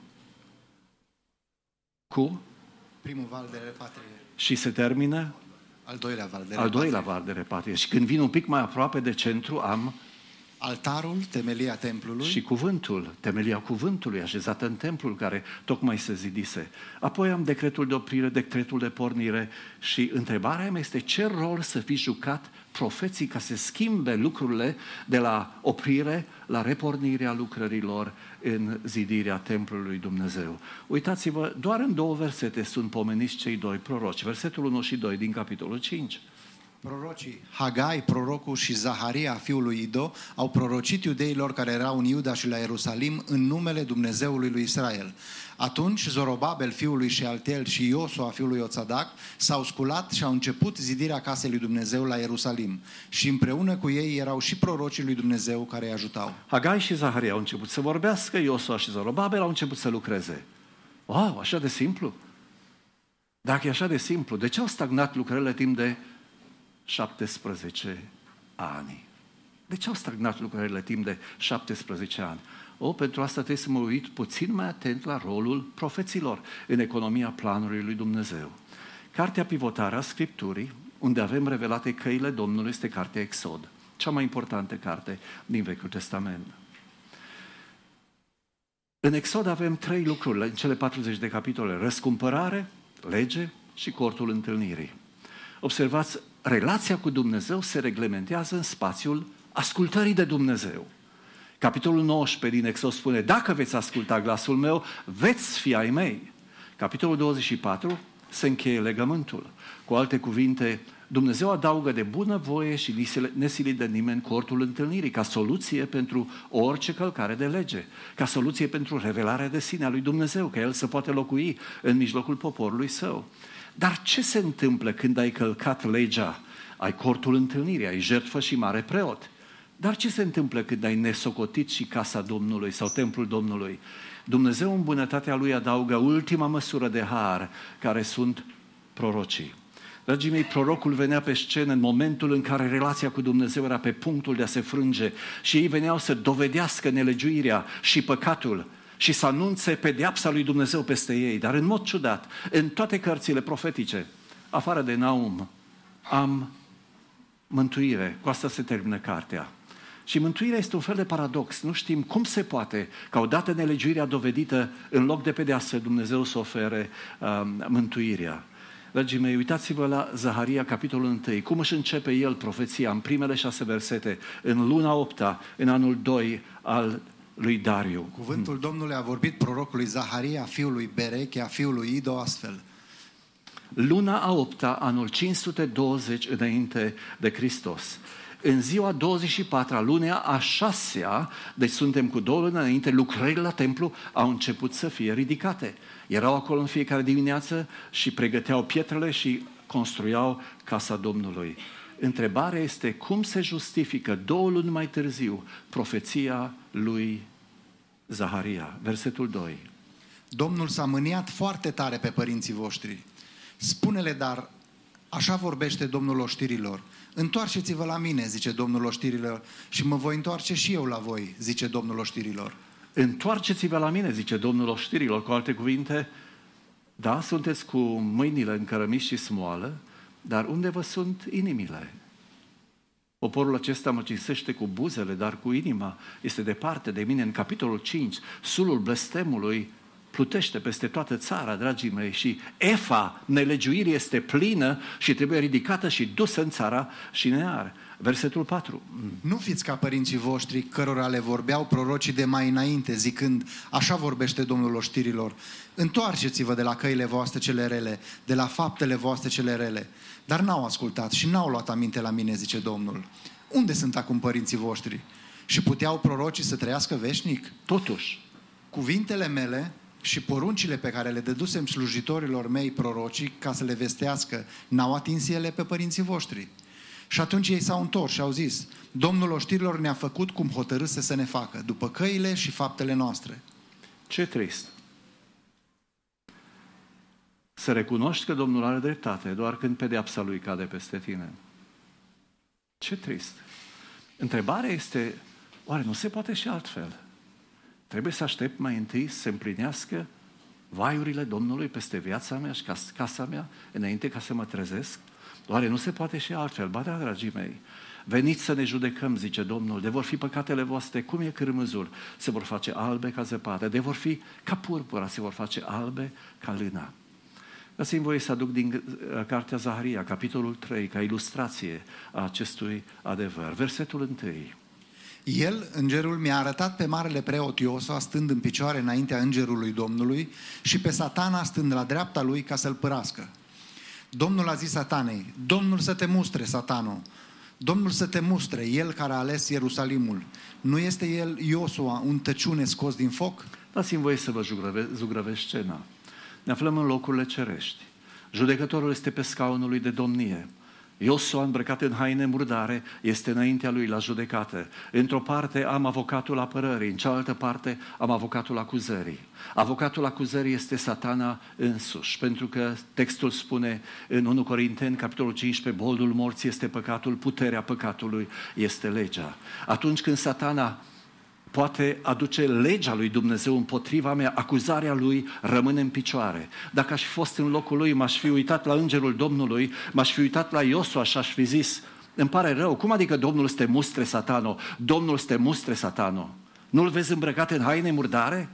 primul val de repatriere. Și se termină Al doilea val de repatriere. Și când vin un pic mai aproape de centru, am altarul, temelia templului. Și cuvântul, temelia cuvântului așezată în templul care tocmai se zidise. Apoi am decretul de oprire, decretul de pornire și întrebarea mea este ce rol să fi jucat profeții ca să schimbe lucrurile de la oprire la repornirea lucrărilor în zidirea templului lui Dumnezeu. Uitați-vă, doar în 2 versete sunt pomeniți cei doi proroci, versetul 1 și 2 din capitolul 5. Prorocii Hagai, prorocul și Zaharia, fiul lui Ido, au prorocit iudeilor care erau în Iuda și la Ierusalim în numele Dumnezeului lui Israel. Atunci Zorobabel, fiul lui Shealtiel, și Iosua, fiul lui Iosadac, s-au sculat și au început zidirea casei lui Dumnezeu la Ierusalim. Și împreună cu ei erau și prorocii lui Dumnezeu care îi ajutau. Hagai și Zaharia au început să vorbească, Iosua și Zorobabel au început să lucreze. Wow, așa de simplu? Dacă e așa de simplu, de ce au stagnat lucrările timp de 17 ani? De ce au stagnat lucrările timp de 17 ani? Pentru asta trebuie să mă uit puțin mai atent la rolul profeților în economia planului lui Dumnezeu. Cartea pivotară a Scripturii, unde avem revelate căile Domnului, este cartea Exod, cea mai importantă carte din Vechiul Testament. În Exod avem 3 lucruri, în cele 40 de capitole: răscumpărare, lege și cortul întâlnirii. Observați, relația cu Dumnezeu se reglementează în spațiul ascultării de Dumnezeu. Capitolul 19 din Exod spune: dacă veți asculta glasul meu, veți fi ai mei. Capitolul 24 se încheie legământul. Cu alte cuvinte, Dumnezeu adaugă de bună voie și nesilit de nimeni cortul întâlnirii ca soluție pentru orice călcare de lege, ca soluție pentru revelarea de sine a lui Dumnezeu, că El să poate locui în mijlocul poporului Său. Dar ce se întâmplă când ai călcat legea? Ai cortul întâlnirii, ai jertfă și mare preot. Dar ce se întâmplă când ai nesocotit și casa Domnului sau templul Domnului? Dumnezeu în bunătatea Lui adaugă ultima măsură de har, care sunt prorocii. Dragii mei, prorocul venea pe scenă în momentul în care relația cu Dumnezeu era pe punctul de a se frânge și ei veneau să dovedească nelegiuirea și păcatul și să anunțe pedeapsa lui Dumnezeu peste ei. Dar în mod ciudat, în toate cărțile profetice, afară de Naum, am mântuire. Cu asta se termină cartea. Și mântuirea este un fel de paradox. Nu știm cum se poate ca odată nelegiuirea dovedită, în loc de pedeapsă, Dumnezeu să ofere mântuirea. Dragii mei, uitați-vă la Zaharia, capitolul 1, cum își începe el profeția în primele 6 versete, în luna 8-a, în anul 2 al lui Dariu. Cuvântul Domnului a vorbit prorocului Zaharia, fiului Berechia, fiului Ido, astfel: luna a 8-a, anul 520 înainte de Hristos. În ziua 24-a, lunea a 6-a, deci suntem cu 2 luni înainte, lucrările la templu au început să fie ridicate. Erau acolo în fiecare dimineață și pregăteau pietrele și construiau casa Domnului. Întrebarea este cum se justifică 2 luni mai târziu profeția lui Zaharia. Versetul 2. Domnul s-a mâniat foarte tare pe părinții voștri. Spune-le, dar așa vorbește Domnul oștirilor: întoarceți-vă la mine, zice Domnul oștirilor, și mă voi întoarce și eu la voi, zice Domnul oștirilor. Întoarceți-vă la mine, zice Domnul oștirilor. Cu alte cuvinte, da, sunteți cu mâinile încărămiți și smoală, dar unde vă sunt inimile? Poporul acesta mă cinstește cu buzele, dar cu inima este departe de mine. În capitolul 5, sulul blestemului plutește peste toată țara, dragii mei, și efa nelegiuirii este plină și trebuie ridicată și dusă în țara și near. Versetul 4. Nu fiți ca părinții voștri, cărora le vorbeau prorocii de mai înainte, zicând: așa vorbește Domnul oștirilor: întoarceți-vă de la căile voastre cele rele, de la faptele voastre cele rele. Dar n-au ascultat și n-au luat aminte la mine, zice Domnul. Unde sunt acum părinții voștri? Și puteau prorocii să trăiască veșnic? Totuși, cuvintele mele și poruncile pe care le dădusem slujitorilor mei prorocii ca să le vestească, n-au atins ele pe părinții voștri. Și atunci ei s-au întors și au zis: Domnul oștirilor ne-a făcut cum hotărâse să ne facă, după căile și faptele noastre. ce trist! Să recunoști că Domnul are dreptate doar când pedeapsa Lui cade peste tine. Ce trist! Întrebarea este, oare nu se poate și altfel? Trebuie să aștept mai întâi să se împlinească vaiurile Domnului peste viața mea și casa mea, înainte ca să mă trezesc? Oare nu se poate și altfel? Ba da, dragii mei, veniți să ne judecăm, zice Domnul, de vor fi păcatele voastre cum e cârmâzul, se vor face albe ca zăpadă, de vor fi ca purpura, se vor face albe ca lână. Dați-mi voie să aduc din cartea Zaharia, capitolul 3, ca ilustrație a acestui adevăr. Versetul 1. El, îngerul, mi-a arătat pe marele preot Iosua stând în picioare înaintea îngerului Domnului și pe Satana stând la dreapta lui ca să-l părască. Domnul a zis Satanei, Domnul să te mustre, Satano, Domnul să te mustre, El care a ales Ierusalimul. Nu este El, Iosua, un tăciune scos din foc? Dați-mi voie să vă zugrăvesc scena. Ne aflăm în locurile cerești. Judecătorul este pe scaunul lui de domnie. Iosua, îmbrăcat în haine murdare, este înaintea lui la judecată. Într-o parte am avocatul apărării, în cealaltă parte am avocatul acuzării. Avocatul acuzării este Satana însuși, pentru că textul spune în 1 Corinteni, capitolul 15, boldul morții este păcatul, puterea păcatului este legea. Atunci când Satana poate aduce legea lui Dumnezeu împotriva mea, acuzarea lui rămâne în picioare. Dacă aș fi fost în locul lui, m-aș fi uitat la îngerul Domnului, m-aș fi uitat la Iosua și aș fi zis, îmi pare rău, cum adică Domnul să te mustre, Satano? Domnul să te mustre, Satano. Nu-l vezi îmbrăcat în haine murdare?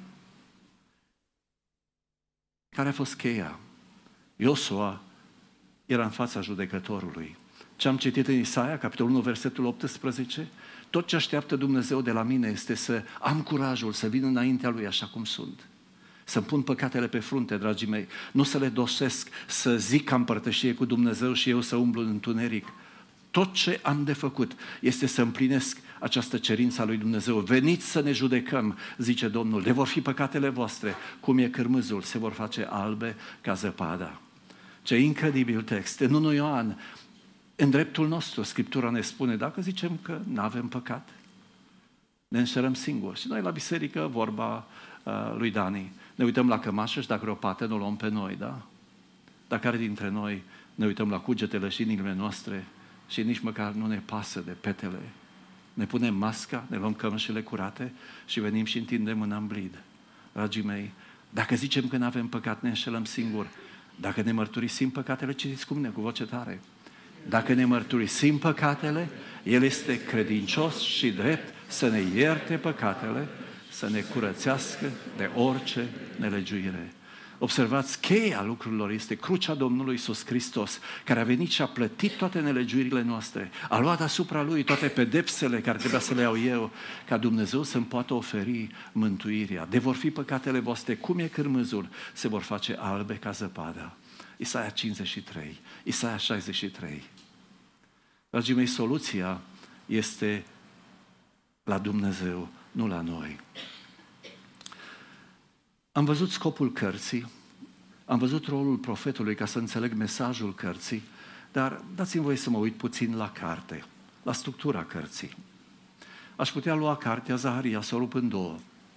Care a fost cheia? Iosua era în fața judecătorului. Ce am citit în Isaia, capitolul 1, versetul 18, tot ce așteaptă Dumnezeu de la mine este să am curajul să vin înaintea Lui așa cum sunt. Să-mi pun păcatele pe frunte, dragii mei, nu să le dosesc, să zic că am părtășie cu Dumnezeu și eu să umblu în întuneric. Tot ce am de făcut este să împlinesc această cerință a lui Dumnezeu. Veniți să ne judecăm, zice Domnul, de vor fi păcatele voastre, cum e cârmâzul, se vor face albe ca zăpada. Ce incredibil text! În 1 Ioan, în dreptul nostru, Scriptura ne spune, dacă zicem că nu avem păcat, ne înșelăm singuri. Și noi la biserică, vorba lui Dani, ne uităm la cămașă și dacă o pată, ne o luăm pe noi, da? Dar care dintre noi ne uităm la cugetele și inimile noastre și nici măcar nu ne pasă de petele? Ne punem masca, ne luăm cămășile curate și venim și întindem mâna în blid. Dragii mei, dacă zicem că nu avem păcat, ne înșelăm singuri. Dacă ne mărturisim păcatele, citiți cu mine, cu voce tare. Dacă ne mărturisim păcatele, El este credincios și drept să ne ierte păcatele, să ne curățească de orice nelegiuire. Observați, cheia lucrurilor este crucea Domnului Iisus Hristos, care a venit și a plătit toate nelegiuirile noastre, a luat asupra Lui toate pedepsele care trebuia să le iau eu, ca Dumnezeu să-mi poată oferi mântuirea. De vor fi păcatele voastre, cum e cârmâzul, se vor face albe ca zăpada. Isaia 53, Isaia 63. Dragii mei, soluția este la Dumnezeu, nu la noi. Am văzut scopul cărții, am văzut rolul profetului ca să înțeleg mesajul cărții, dar dați-mi voie să mă uit puțin la carte, la structura cărții. Aș putea lua cartea Zaharia, să o rup în două.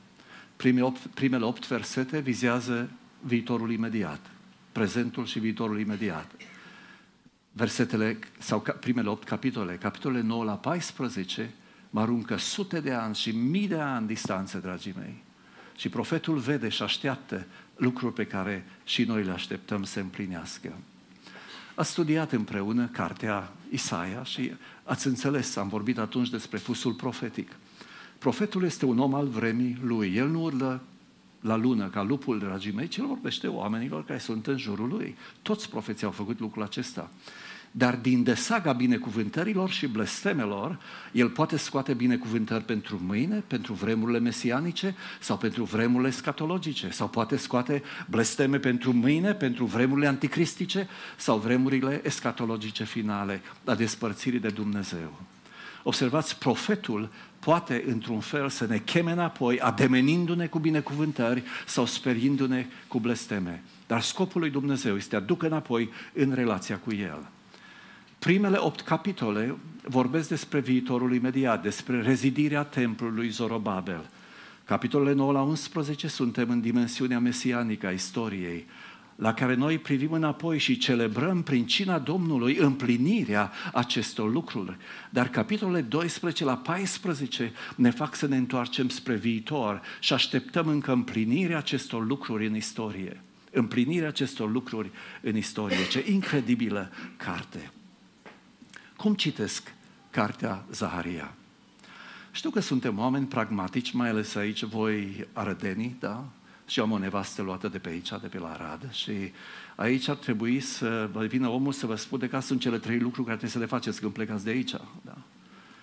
Primele 8 versete vizează viitorul imediat, prezentul și viitorul imediat. Versetele, sau primele 8 capitole, capitolele 9 la 14, mă aruncă sute de ani și mii de ani distanță, dragii mei. Și profetul vede și așteaptă lucruri pe care și noi le așteptăm să împlinească. Ați studiat împreună cartea Isaia și ați înțeles, am vorbit atunci despre fusul profetic. Profetul este un om al vremii lui. El nu urlă la lună ca lupul, dragii mei, ci el vorbește oamenilor care sunt în jurul lui. Toți profeții au făcut lucrul acesta. Dar din desaga binecuvântărilor și blestemelor, el poate scoate binecuvântări pentru mâine, pentru vremurile mesianice sau pentru vremurile scatologice, sau poate scoate blesteme pentru mâine, pentru vremurile anticristice sau vremurile escatologice finale, a despărțirii de Dumnezeu. Observați, profetul poate într-un fel să ne cheme înapoi, ademenindu-ne cu binecuvântări sau speriindu-ne cu blesteme. Dar scopul lui Dumnezeu este a ducă înapoi în relația cu El. Primele 8 capitole vorbesc despre viitorul imediat, despre rezidirea templului Zorobabel. Capitolele 9 la 11 suntem în dimensiunea mesianică a istoriei, la care noi privim înapoi și celebrăm prin cina Domnului împlinirea acestor lucruri. Dar capitolele 12 la 14 ne fac să ne întoarcem spre viitor și așteptăm încă împlinirea acestor lucruri în istorie. Împlinirea acestor lucruri în istorie. Ce incredibilă carte! Cum citesc cartea Zaharia? Știu că suntem oameni pragmatici, mai ales aici, voi arădenii, da? Și eu am o nevastă luată de pe aici, de pe la Arad, și aici ar trebui să vă vină omul să vă spune că sunt cele 3 lucruri care trebuie să le faceți când plecați de aici. Da?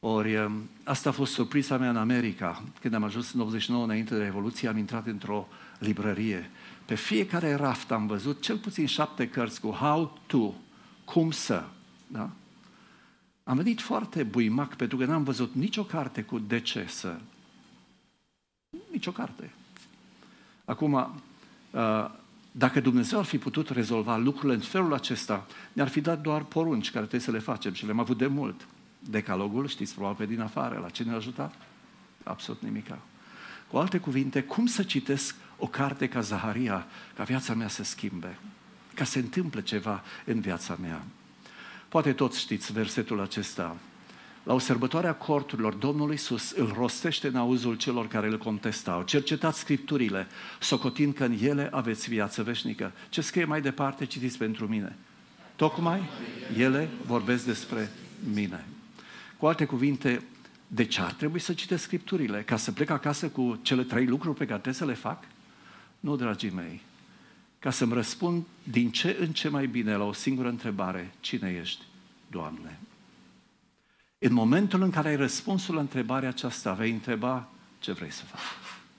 Ori asta a fost surpriza mea în America. Când am ajuns în 89, înainte de Revoluție, am intrat într-o librărie. Pe fiecare raft am văzut cel puțin 7 cărți cu how to, cum să. Da? Am venit foarte buimac pentru că n-am văzut nicio carte cu de ce să. Nicio carte. Acum, dacă Dumnezeu ar fi putut rezolva lucrurile în felul acesta, ne-ar fi dat doar porunci care trebuie să le facem și le-am avut de mult. Decalogul, știți probabil pe din afară, la ce ne-a ajutat? Absolut nimica. Cu alte cuvinte, cum să citesc o carte ca Zaharia, ca viața mea să schimbe, ca să se întâmple ceva în viața mea? Poate toți știți versetul acesta. La o sărbătoare a corturilor, Domnul Iisus îl rostește în auzul celor care îl contestau. Cercetați Scripturile, socotind că în ele aveți viață veșnică. Ce scrie mai departe, citiți pentru mine. Tocmai ele vorbesc despre mine. Cu alte cuvinte, de ce ar trebui să citesc Scripturile? Ca să plec acasă cu cele 3 lucruri pe care trebuie să le fac? Nu, dragii mei. Ca să-mi răspund din ce în ce mai bine la o singură întrebare. Cine ești, Doamne? În momentul în care ai răspunsul la întrebarea aceasta, vei întreba ce vrei să fac.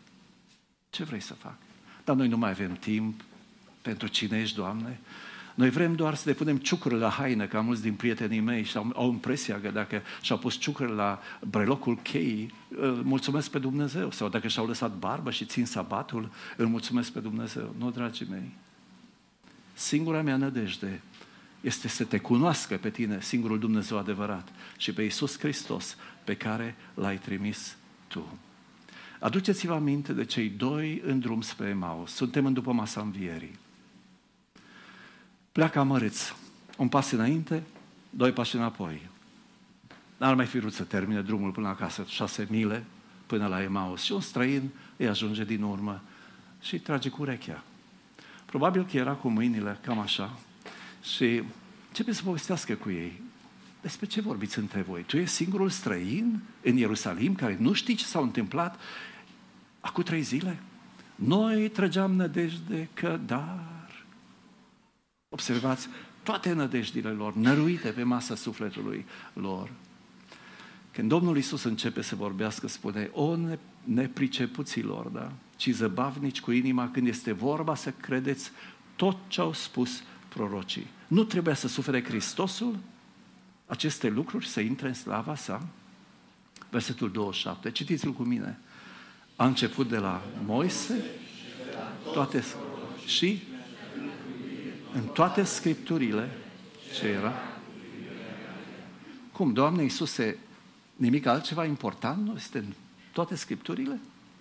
Ce vrei să fac? Dar noi nu mai avem timp pentru cine ești, Doamne. Noi vrem doar să le punem ciucurile la haină, că mulți din prietenii mei au impresia că dacă și-au pus ciucurile la brelocul cheii, îl mulțumesc pe Dumnezeu. Sau dacă și-au lăsat barbă și țin sabatul, îl mulțumesc pe Dumnezeu. Nu, dragii mei. Singura mea nădejde este să te cunoască pe tine, singurul Dumnezeu adevărat, și pe Iisus Hristos, pe care L-ai trimis tu. Aduceți-vă aminte de cei 2 în drum spre Emaus. Suntem în după masa învierii. Pleacă amărâți. Un pas înainte, 2 pași înapoi. N-ar mai fi vrut să termine drumul până acasă, 6 mile până la Emaus. Și un străin îi ajunge din urmă și îi trage cu urechea. Probabil că era cu mâinile cam așa și începe să povestească cu ei. Despre ce vorbiți între voi? Tu ești singurul străin în Ierusalim care nu știi ce s-a întâmplat acum 3 zile? Noi trăgeam nădejde că dar... Observați toate nădejdile lor, năruite pe masa sufletului lor. Când Domnul Iisus începe să vorbească, spune, o nepricepuților, da? Ci zăbavnici cu inima când este vorba să credeți tot ce au spus prorocii. Nu trebuia să sufere Hristosul aceste lucruri, să intre în slava sa? Versetul 27, citiți-l cu mine. A început de la Moise, toate și în toate Scripturile ce era? Cum, Doamne Iisuse, nimic altceva important nu este în toate Scripturile?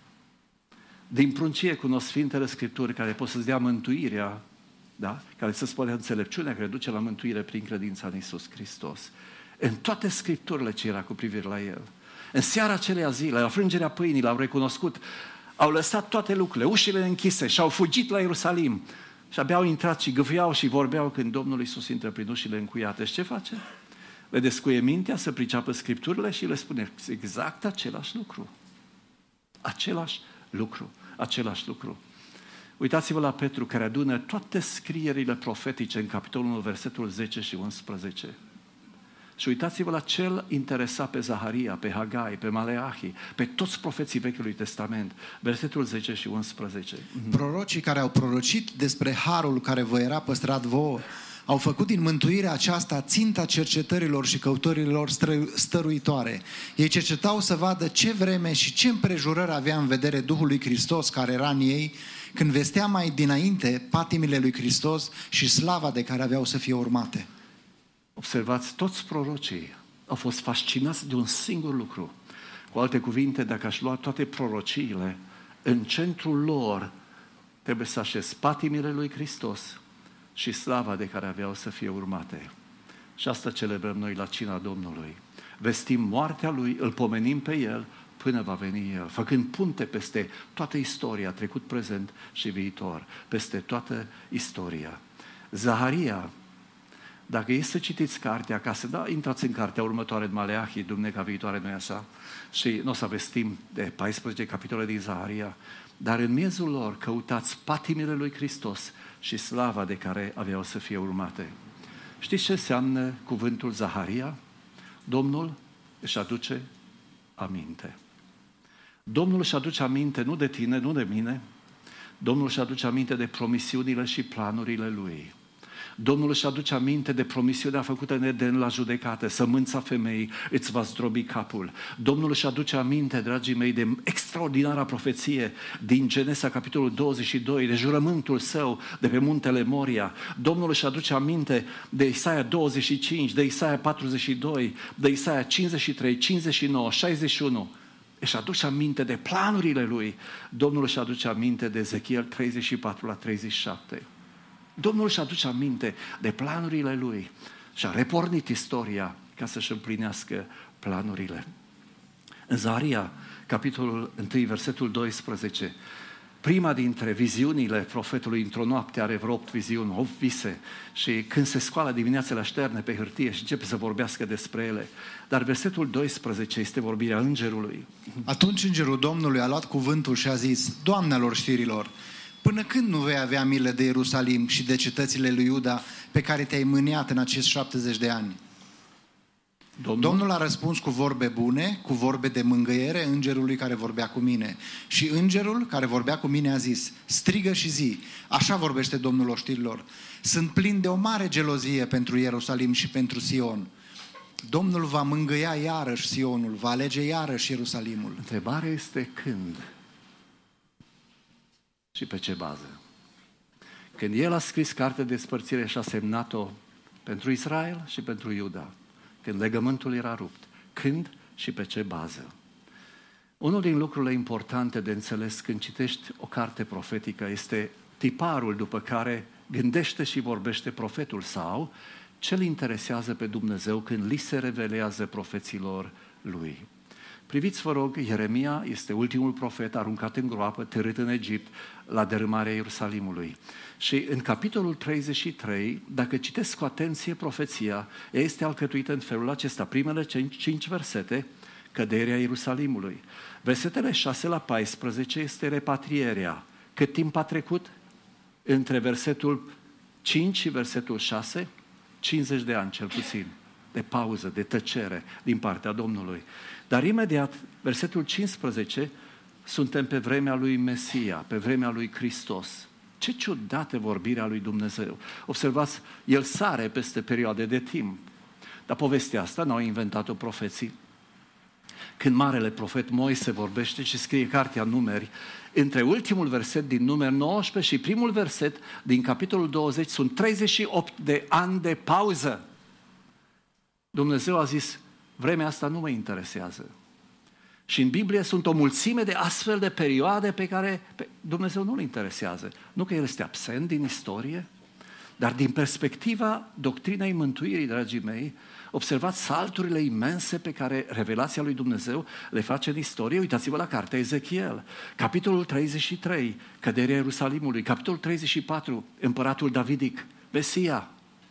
Din pruncie cunosc Sfintele Scripturi care pot să-ți dea mântuirea, da? Care să-ți spună înțelepciunea care duce la mântuire prin credința în Iisus Hristos. În toate Scripturile ce era cu privire la El. În seara acelea zile, la frângerea pâinii, l-au recunoscut, au lăsat toate lucrurile, ușile închise și au fugit la Ierusalim. Și abia au intrat și gâfâiau și vorbeau când Domnul Iisus intră prin ușile încuiate. Și ce face? Le descuie mintea să priceapă Scripturile și le spune exact același lucru. Același lucru. Același lucru. Uitați-vă la Petru care adună toate scrierile profetice în capitolul 1, versetul 10 și 11. Și uitați-vă la cel interesat pe Zaharia, pe Hagai, pe Maleahi, pe toți profeții Vechiului Testament. Versetul 10 și 11. Prorocii care au prorocit despre harul care vă era păstrat vouă, au făcut din mântuirea aceasta ținta cercetărilor și căutărilor stăruitoare. Ei cercetau să vadă ce vreme și ce împrejurări avea în vedere Duhul lui Hristos care era în ei, când vestea mai dinainte patimile lui Hristos și slava de care aveau să fie urmate. Observați, toți prorocii au fost fascinați de un singur lucru. Cu alte cuvinte, dacă aș lua toate prorociile, în centrul lor trebuie să așez patimile lui Hristos și slava de care aveau să fie urmate. Și asta celebrăm noi la cina Domnului. Vestim moartea Lui, îl pomenim pe El până va veni El, făcând punte peste toată istoria, trecut, prezent și viitor, peste toată istoria. Zaharia, dacă e să citiți cartea acasă, da, intrați în cartea următoare de Maleahi, duminica viitoare, nu-i așa? Și nu o să aveți timp de 14 capitole din Zaharia, dar în miezul lor căutați patimile lui Hristos și slava de care aveau să fie urmate. Știți ce înseamnă cuvântul Zaharia? Domnul își aduce aminte. Domnul își aduce aminte nu de tine, nu de mine. Domnul își aduce aminte de promisiunile și planurile Lui. Domnul își aduce aminte de promisiunea făcută în Eden la judecată, sămânța femeii îți va zdrobi capul. Domnul își aduce aminte, dragii mei, de extraordinara profeție din Genesa, capitolul 22, de jurământul său de pe muntele Moria. Domnul își aduce aminte de Isaia 25, de Isaia 42, de Isaia 53, 59, 61. Își aduce aminte de planurile Lui. Domnul își aduce aminte de Ezechiel 34 la 37. Domnul își aduce aminte de planurile Lui și a repornit istoria ca să-și împlinească planurile. În Zaharia, capitolul 1, versetul 12, prima dintre viziunile profetului, într-o noapte are vreo 8 viziuni, 8 vise, și când se scoală dimineața la șterne pe hârtie și începe să vorbească despre ele. Dar versetul 12 este vorbirea îngerului. Atunci îngerul Domnului a luat cuvântul și a zis: Doamnelor știrilor, până când nu vei avea milă de Ierusalim și de cetățile lui Iuda pe care te-ai mâniat în acești 70 de ani? Domnul a răspuns cu vorbe bune, cu vorbe de mângâiere îngerului care vorbea cu mine. Și îngerul care vorbea cu mine a zis: strigă și zi, așa vorbește Domnul oștirilor, sunt plin de o mare gelozie pentru Ierusalim și pentru Sion. Domnul va mângâia iarăși Sionul, va alege iarăși Ierusalimul. Întrebarea este când și pe ce bază. Când El a scris cartea de despărțire și a semnat-o pentru Israel și pentru Iuda, când legământul era rupt, când și pe ce bază. Unul din lucrurile importante de înțeles când citești o carte profetică este tiparul după care gândește și vorbește profetul sau ce îl interesează pe Dumnezeu când li se revelează profeților Lui. Priviți, vă rog, Ieremia este ultimul profet aruncat în groapă, târât în Egipt, la dărâmarea Ierusalimului. Și în capitolul 33, dacă citesc cu atenție profeția, ea este alcătuită în felul acesta. Primele 5 versete, căderea Ierusalimului. Versetele 6 la 14 este repatrierea. Cât timp a trecut? Între versetul 5 și versetul 6? 50 de ani, cel puțin, de pauză, de tăcere din partea Domnului. Dar imediat, versetul 15, suntem pe vremea lui Mesia, pe vremea lui Hristos. Ce ciudată vorbirea lui Dumnezeu! Observați, El sare peste perioade de timp. Dar povestea asta n-au inventat-o profeții. Când marele profet Moise vorbește și scrie cartea Numeri, între ultimul verset din Numeri 19 și primul verset din capitolul 20 sunt 38 de ani de pauză. Dumnezeu a zis: vremea asta nu mă interesează. Și în Biblie sunt o mulțime de astfel de perioade pe care Dumnezeu nu le interesează. Nu că El este absent din istorie, dar din perspectiva doctrinei mântuirii, dragii mei, observați salturile imense pe care revelația lui Dumnezeu le face în istorie. Uitați-vă la cartea Ezechiel, capitolul 33, căderea Ierusalimului, capitolul 34, împăratul Davidic, Mesia,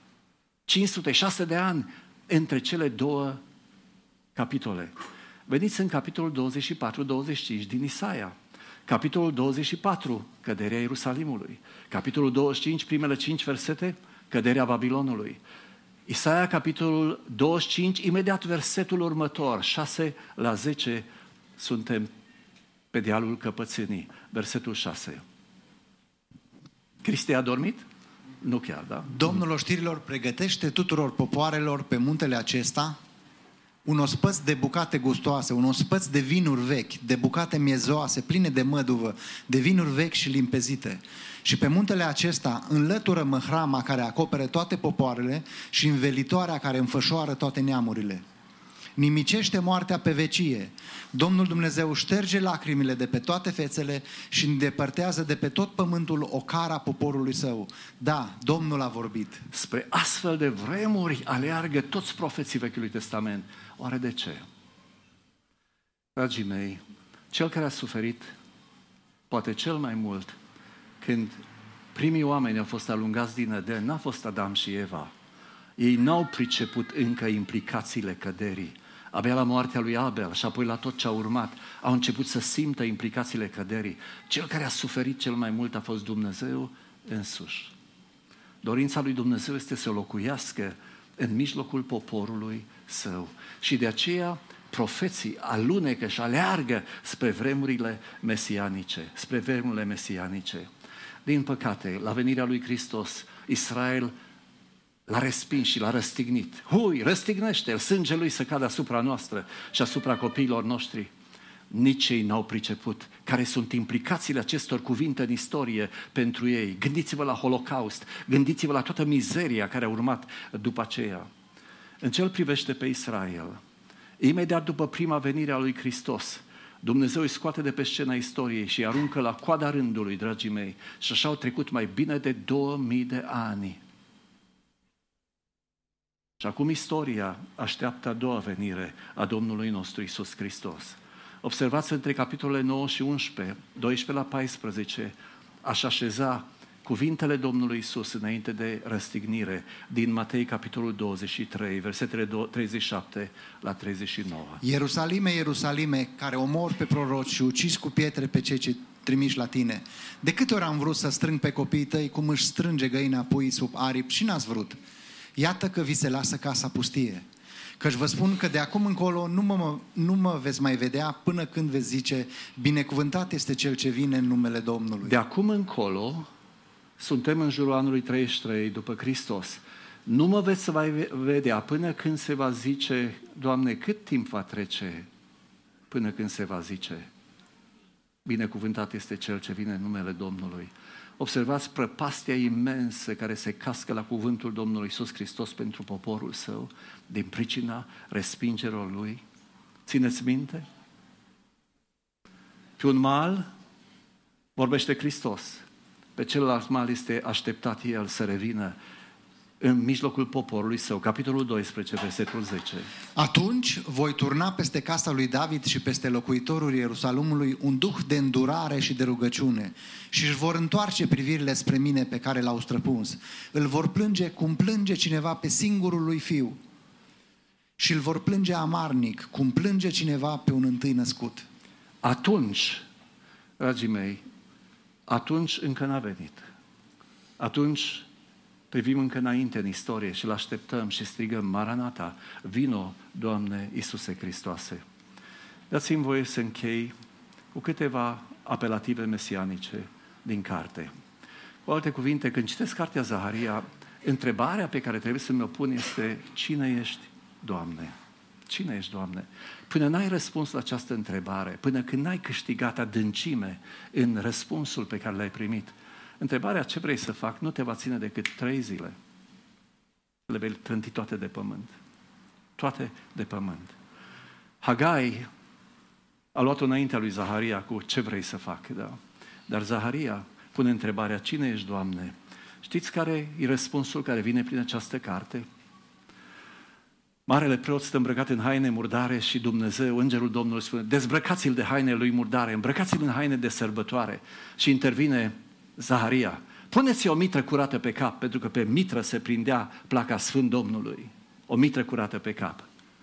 506 de ani între cele două capitole. Veniți în capitolul 24-25 din Isaia. Capitolul 24, căderea Ierusalimului. Capitolul 25, primele 5 versete, căderea Babilonului. Isaia, capitolul 25, imediat versetul următor, 6 la 10, suntem pe dealul căpățânii. Versetul 6. Cristi a dormit? Nu chiar, da? Domnul oștirilor pregătește tuturor popoarelor pe muntele acesta un ospăț de bucate gustoase, un ospăț de vinuri vechi, de bucate miezoase, pline de măduvă, de vinuri vechi și limpezite. Și pe muntele acesta înlătură măhrama care acopere toate popoarele și învelitoarea care înfășoară toate neamurile. Nimicește moartea pe vecie. Domnul Dumnezeu șterge lacrimile de pe toate fețele și îndepărtează de pe tot pământul ocara poporului său. Da, Domnul a vorbit. Spre astfel de vremuri aleargă toți profeții Vechiului Testament. Oare de ce? Dragii mei, cel care a suferit poate cel mai mult când primii oameni au fost alungați din Eden, n-a fost Adam și Eva. Ei n-au priceput încă implicațiile căderii. Abia la moartea lui Abel și apoi la tot ce a urmat, au început să simtă implicațiile căderii. Cel care a suferit cel mai mult a fost Dumnezeu însuși. Dorința lui Dumnezeu este să locuiască în mijlocul poporului său. Și de aceea profeții alunecă și aleargă spre vremurile mesianice. Din păcate, la venirea lui Hristos, Israel l-a respins și l-a răstignit. Răstignește-l, sângele lui să cadă asupra noastră și asupra copiilor noștri. Nici ei n-au priceput care sunt implicațiile acestor cuvinte în istorie pentru ei. Gândiți-vă la Holocaust, gândiți-vă la toată mizeria care a urmat după aceea. În ce îl privește pe Israel, imediat după prima venire a lui Hristos, Dumnezeu îi scoate de pe scena istoriei și îi aruncă la coada rândului, dragii mei, și așa au trecut mai bine de 2000 de ani. Și acum istoria așteaptă a doua venire a Domnului nostru Iisus Hristos. Observați între capitolele 9 și 11, 12 la 14, aș așeza cuvintele Domnului Iisus înainte de răstignire din Matei, capitolul 23, versetele 37 la 39. Ierusalime, Ierusalime, care omori pe proroci și ucizi cu pietre pe cei ce trimiși la tine. De câte ori am vrut să strâng pe copiii tăi cum își strânge găina puii sub aripi și n-ați vrut. Iată că vi se lasă casa pustie. Căci vă spun că de acum încolo nu mă veți mai vedea până când veți zice, binecuvântat este cel ce vine în numele Domnului. De acum încolo, suntem în jurul anului 33 după Hristos. Nu mă veți mai vedea până când se va zice, Doamne, cât timp va trece până când se va zice, binecuvântat este cel ce vine în numele Domnului. Observați prăpastia imensă care se cască la cuvântul Domnului Iisus Hristos pentru poporul său, din pricina respingerilor lui. Țineți minte? Pe un mal vorbește Hristos, pe celălalt mal este așteptat El să revină în mijlocul poporului său. Capitolul 12, versetul 10. Atunci voi turna peste casa lui David și peste locuitorul Ierusalimului un duh de îndurare și de rugăciune și își vor întoarce privirile spre mine pe care l-au străpuns. Îl vor plânge cum plânge cineva pe singurul lui fiu și îl vor plânge amarnic cum plânge cineva pe un întâi născut. Atunci, dragii mei, atunci încă n-a venit. Atunci privim încă înainte în istorie și îl așteptăm și strigăm, Maranata, vino, Doamne Iisuse Hristoase. Dați-mi voie să închei cu câteva apelative mesianice din carte. Cu alte cuvinte, când citesc cartea Zaharia, întrebarea pe care trebuie să mi-o pun este, cine ești, Doamne? Cine ești, Doamne? Până n-ai răspuns la această întrebare, până când n-ai câștigat adâncime în răspunsul pe care l-ai primit, întrebarea ce vrei să fac nu te va ține decât 3 zile. Le vei trânti toate de pământ. Toate de pământ. Hagai a luat-o înaintea lui Zaharia cu ce vrei să fac, da? Dar Zaharia pune întrebarea, cine ești, Doamne? Știți care e răspunsul care vine prin această carte? Marele preot stă îmbrăcat în haine murdare și Dumnezeu, Îngerul Domnului spune, dezbrăcați-l de hainele lui murdare, îmbrăcați-l în haine de sărbătoare. Și intervine Zaharia, puneți o mitră curată pe cap, pentru că pe mitră se prindea placa Sfânt Domnului. O mitră curată pe cap.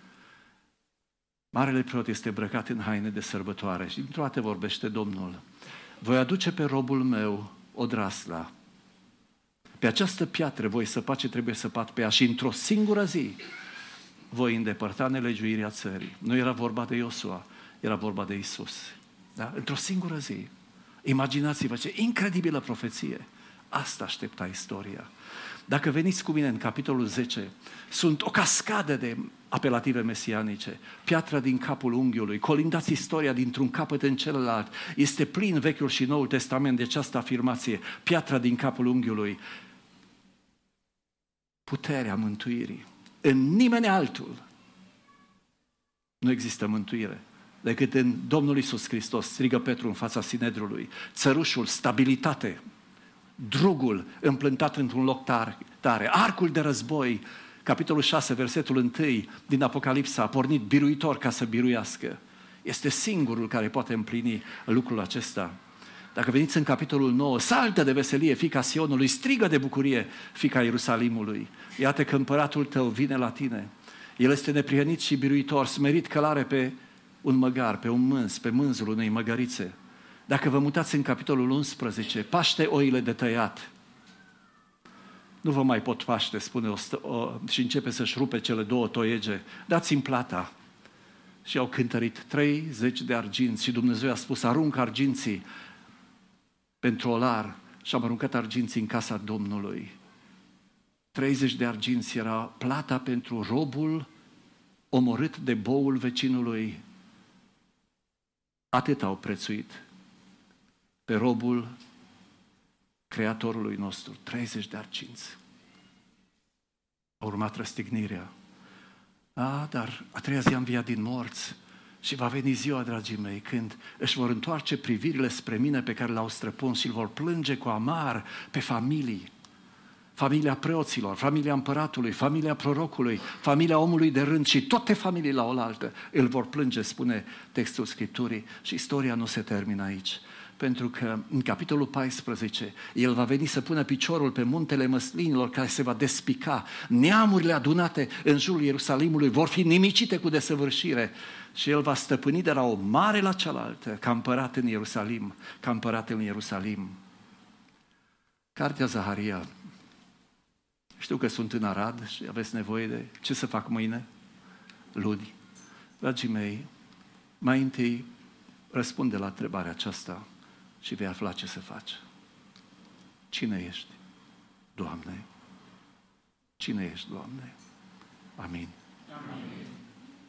Marele preot este îmbrăcat în haine de sărbătoare și dintr-o dată vorbește Domnul. Voi aduce pe robul meu odrasla. Pe această piatră voi săpa ce trebuie săpat pe ea și într-o singură zi voi îndepărta nelegiuirea țării. Nu era vorba de Iosua, era vorba de Iisus. Da? Într-o singură zi. Imaginați-vă ce incredibilă profeție. Asta aștepta istoria. Dacă veniți cu mine în capitolul 10, sunt o cascadă de apelative mesianice. Piatra din capul unghiului, colindați istoria dintr-un capăt în celălalt. Este plin Vechiul și Noul Testament de această afirmație. Piatra din capul unghiului. Puterea mântuirii. În nimeni altul nu există mântuire decât în Domnul Iisus Hristos, strigă Petru în fața Sinedrului. Țărușul, stabilitate, drugul împlântat într-un loc tare, arcul de război, capitolul 6, versetul 1 din Apocalipsa, a pornit biruitor ca să biruiască. Este singurul care poate împlini lucrul acesta. Dacă veniți în capitolul 9, saltă de veselie fiica Sionului, strigă de bucurie fiica Ierusalimului. Iată că împăratul tău vine la tine. El este neprihănit și biruitor, smerit călare pe un măgar, pe un mânz, pe mânzul unei măgărițe. Dacă vă mutați în capitolul 11, paște oile de tăiat. Nu vă mai pot paște, spune și începe să-și rupe cele 2 toiege. Dați-mi plata. și au cântărit 30 de arginți și Dumnezeu a spus, aruncă arginții pentru olar și am aruncat arginții în casa Domnului. 30 de arginți era plata pentru robul omorât de boul vecinului. Atât au prețuit pe robul Creatorului nostru, 30 de arginți. A urmat răstignirea. Dar a treia zi a înviat din morți și va veni ziua, dragii mei, când își vor întoarce privirile spre mine pe care l-au străpuns și îl vor plânge cu amar pe familii. Familia preoților, familia împăratului, familia prorocului, familia omului de rând și toate familiile la oaltă îl vor plânge, spune textul Scripturii, și istoria nu se termină aici. Pentru că în capitolul 14 el va veni să pună piciorul pe muntele măslinilor care se va despica. Neamurile adunate în jurul Ierusalimului vor fi nimicite cu desăvârșire și el va stăpâni de la o mare la cealaltă ca împărat în Ierusalim, ca împărat în Ierusalim. Cartea Zaharia. Știu că sunt în Arad și aveți nevoie de ce să fac mâine? Luni. Dragii mei, mai întâi răspunde la întrebarea aceasta și vei afla ce să faci. Cine ești, Doamne? Cine ești, Doamne? Amin. Amin.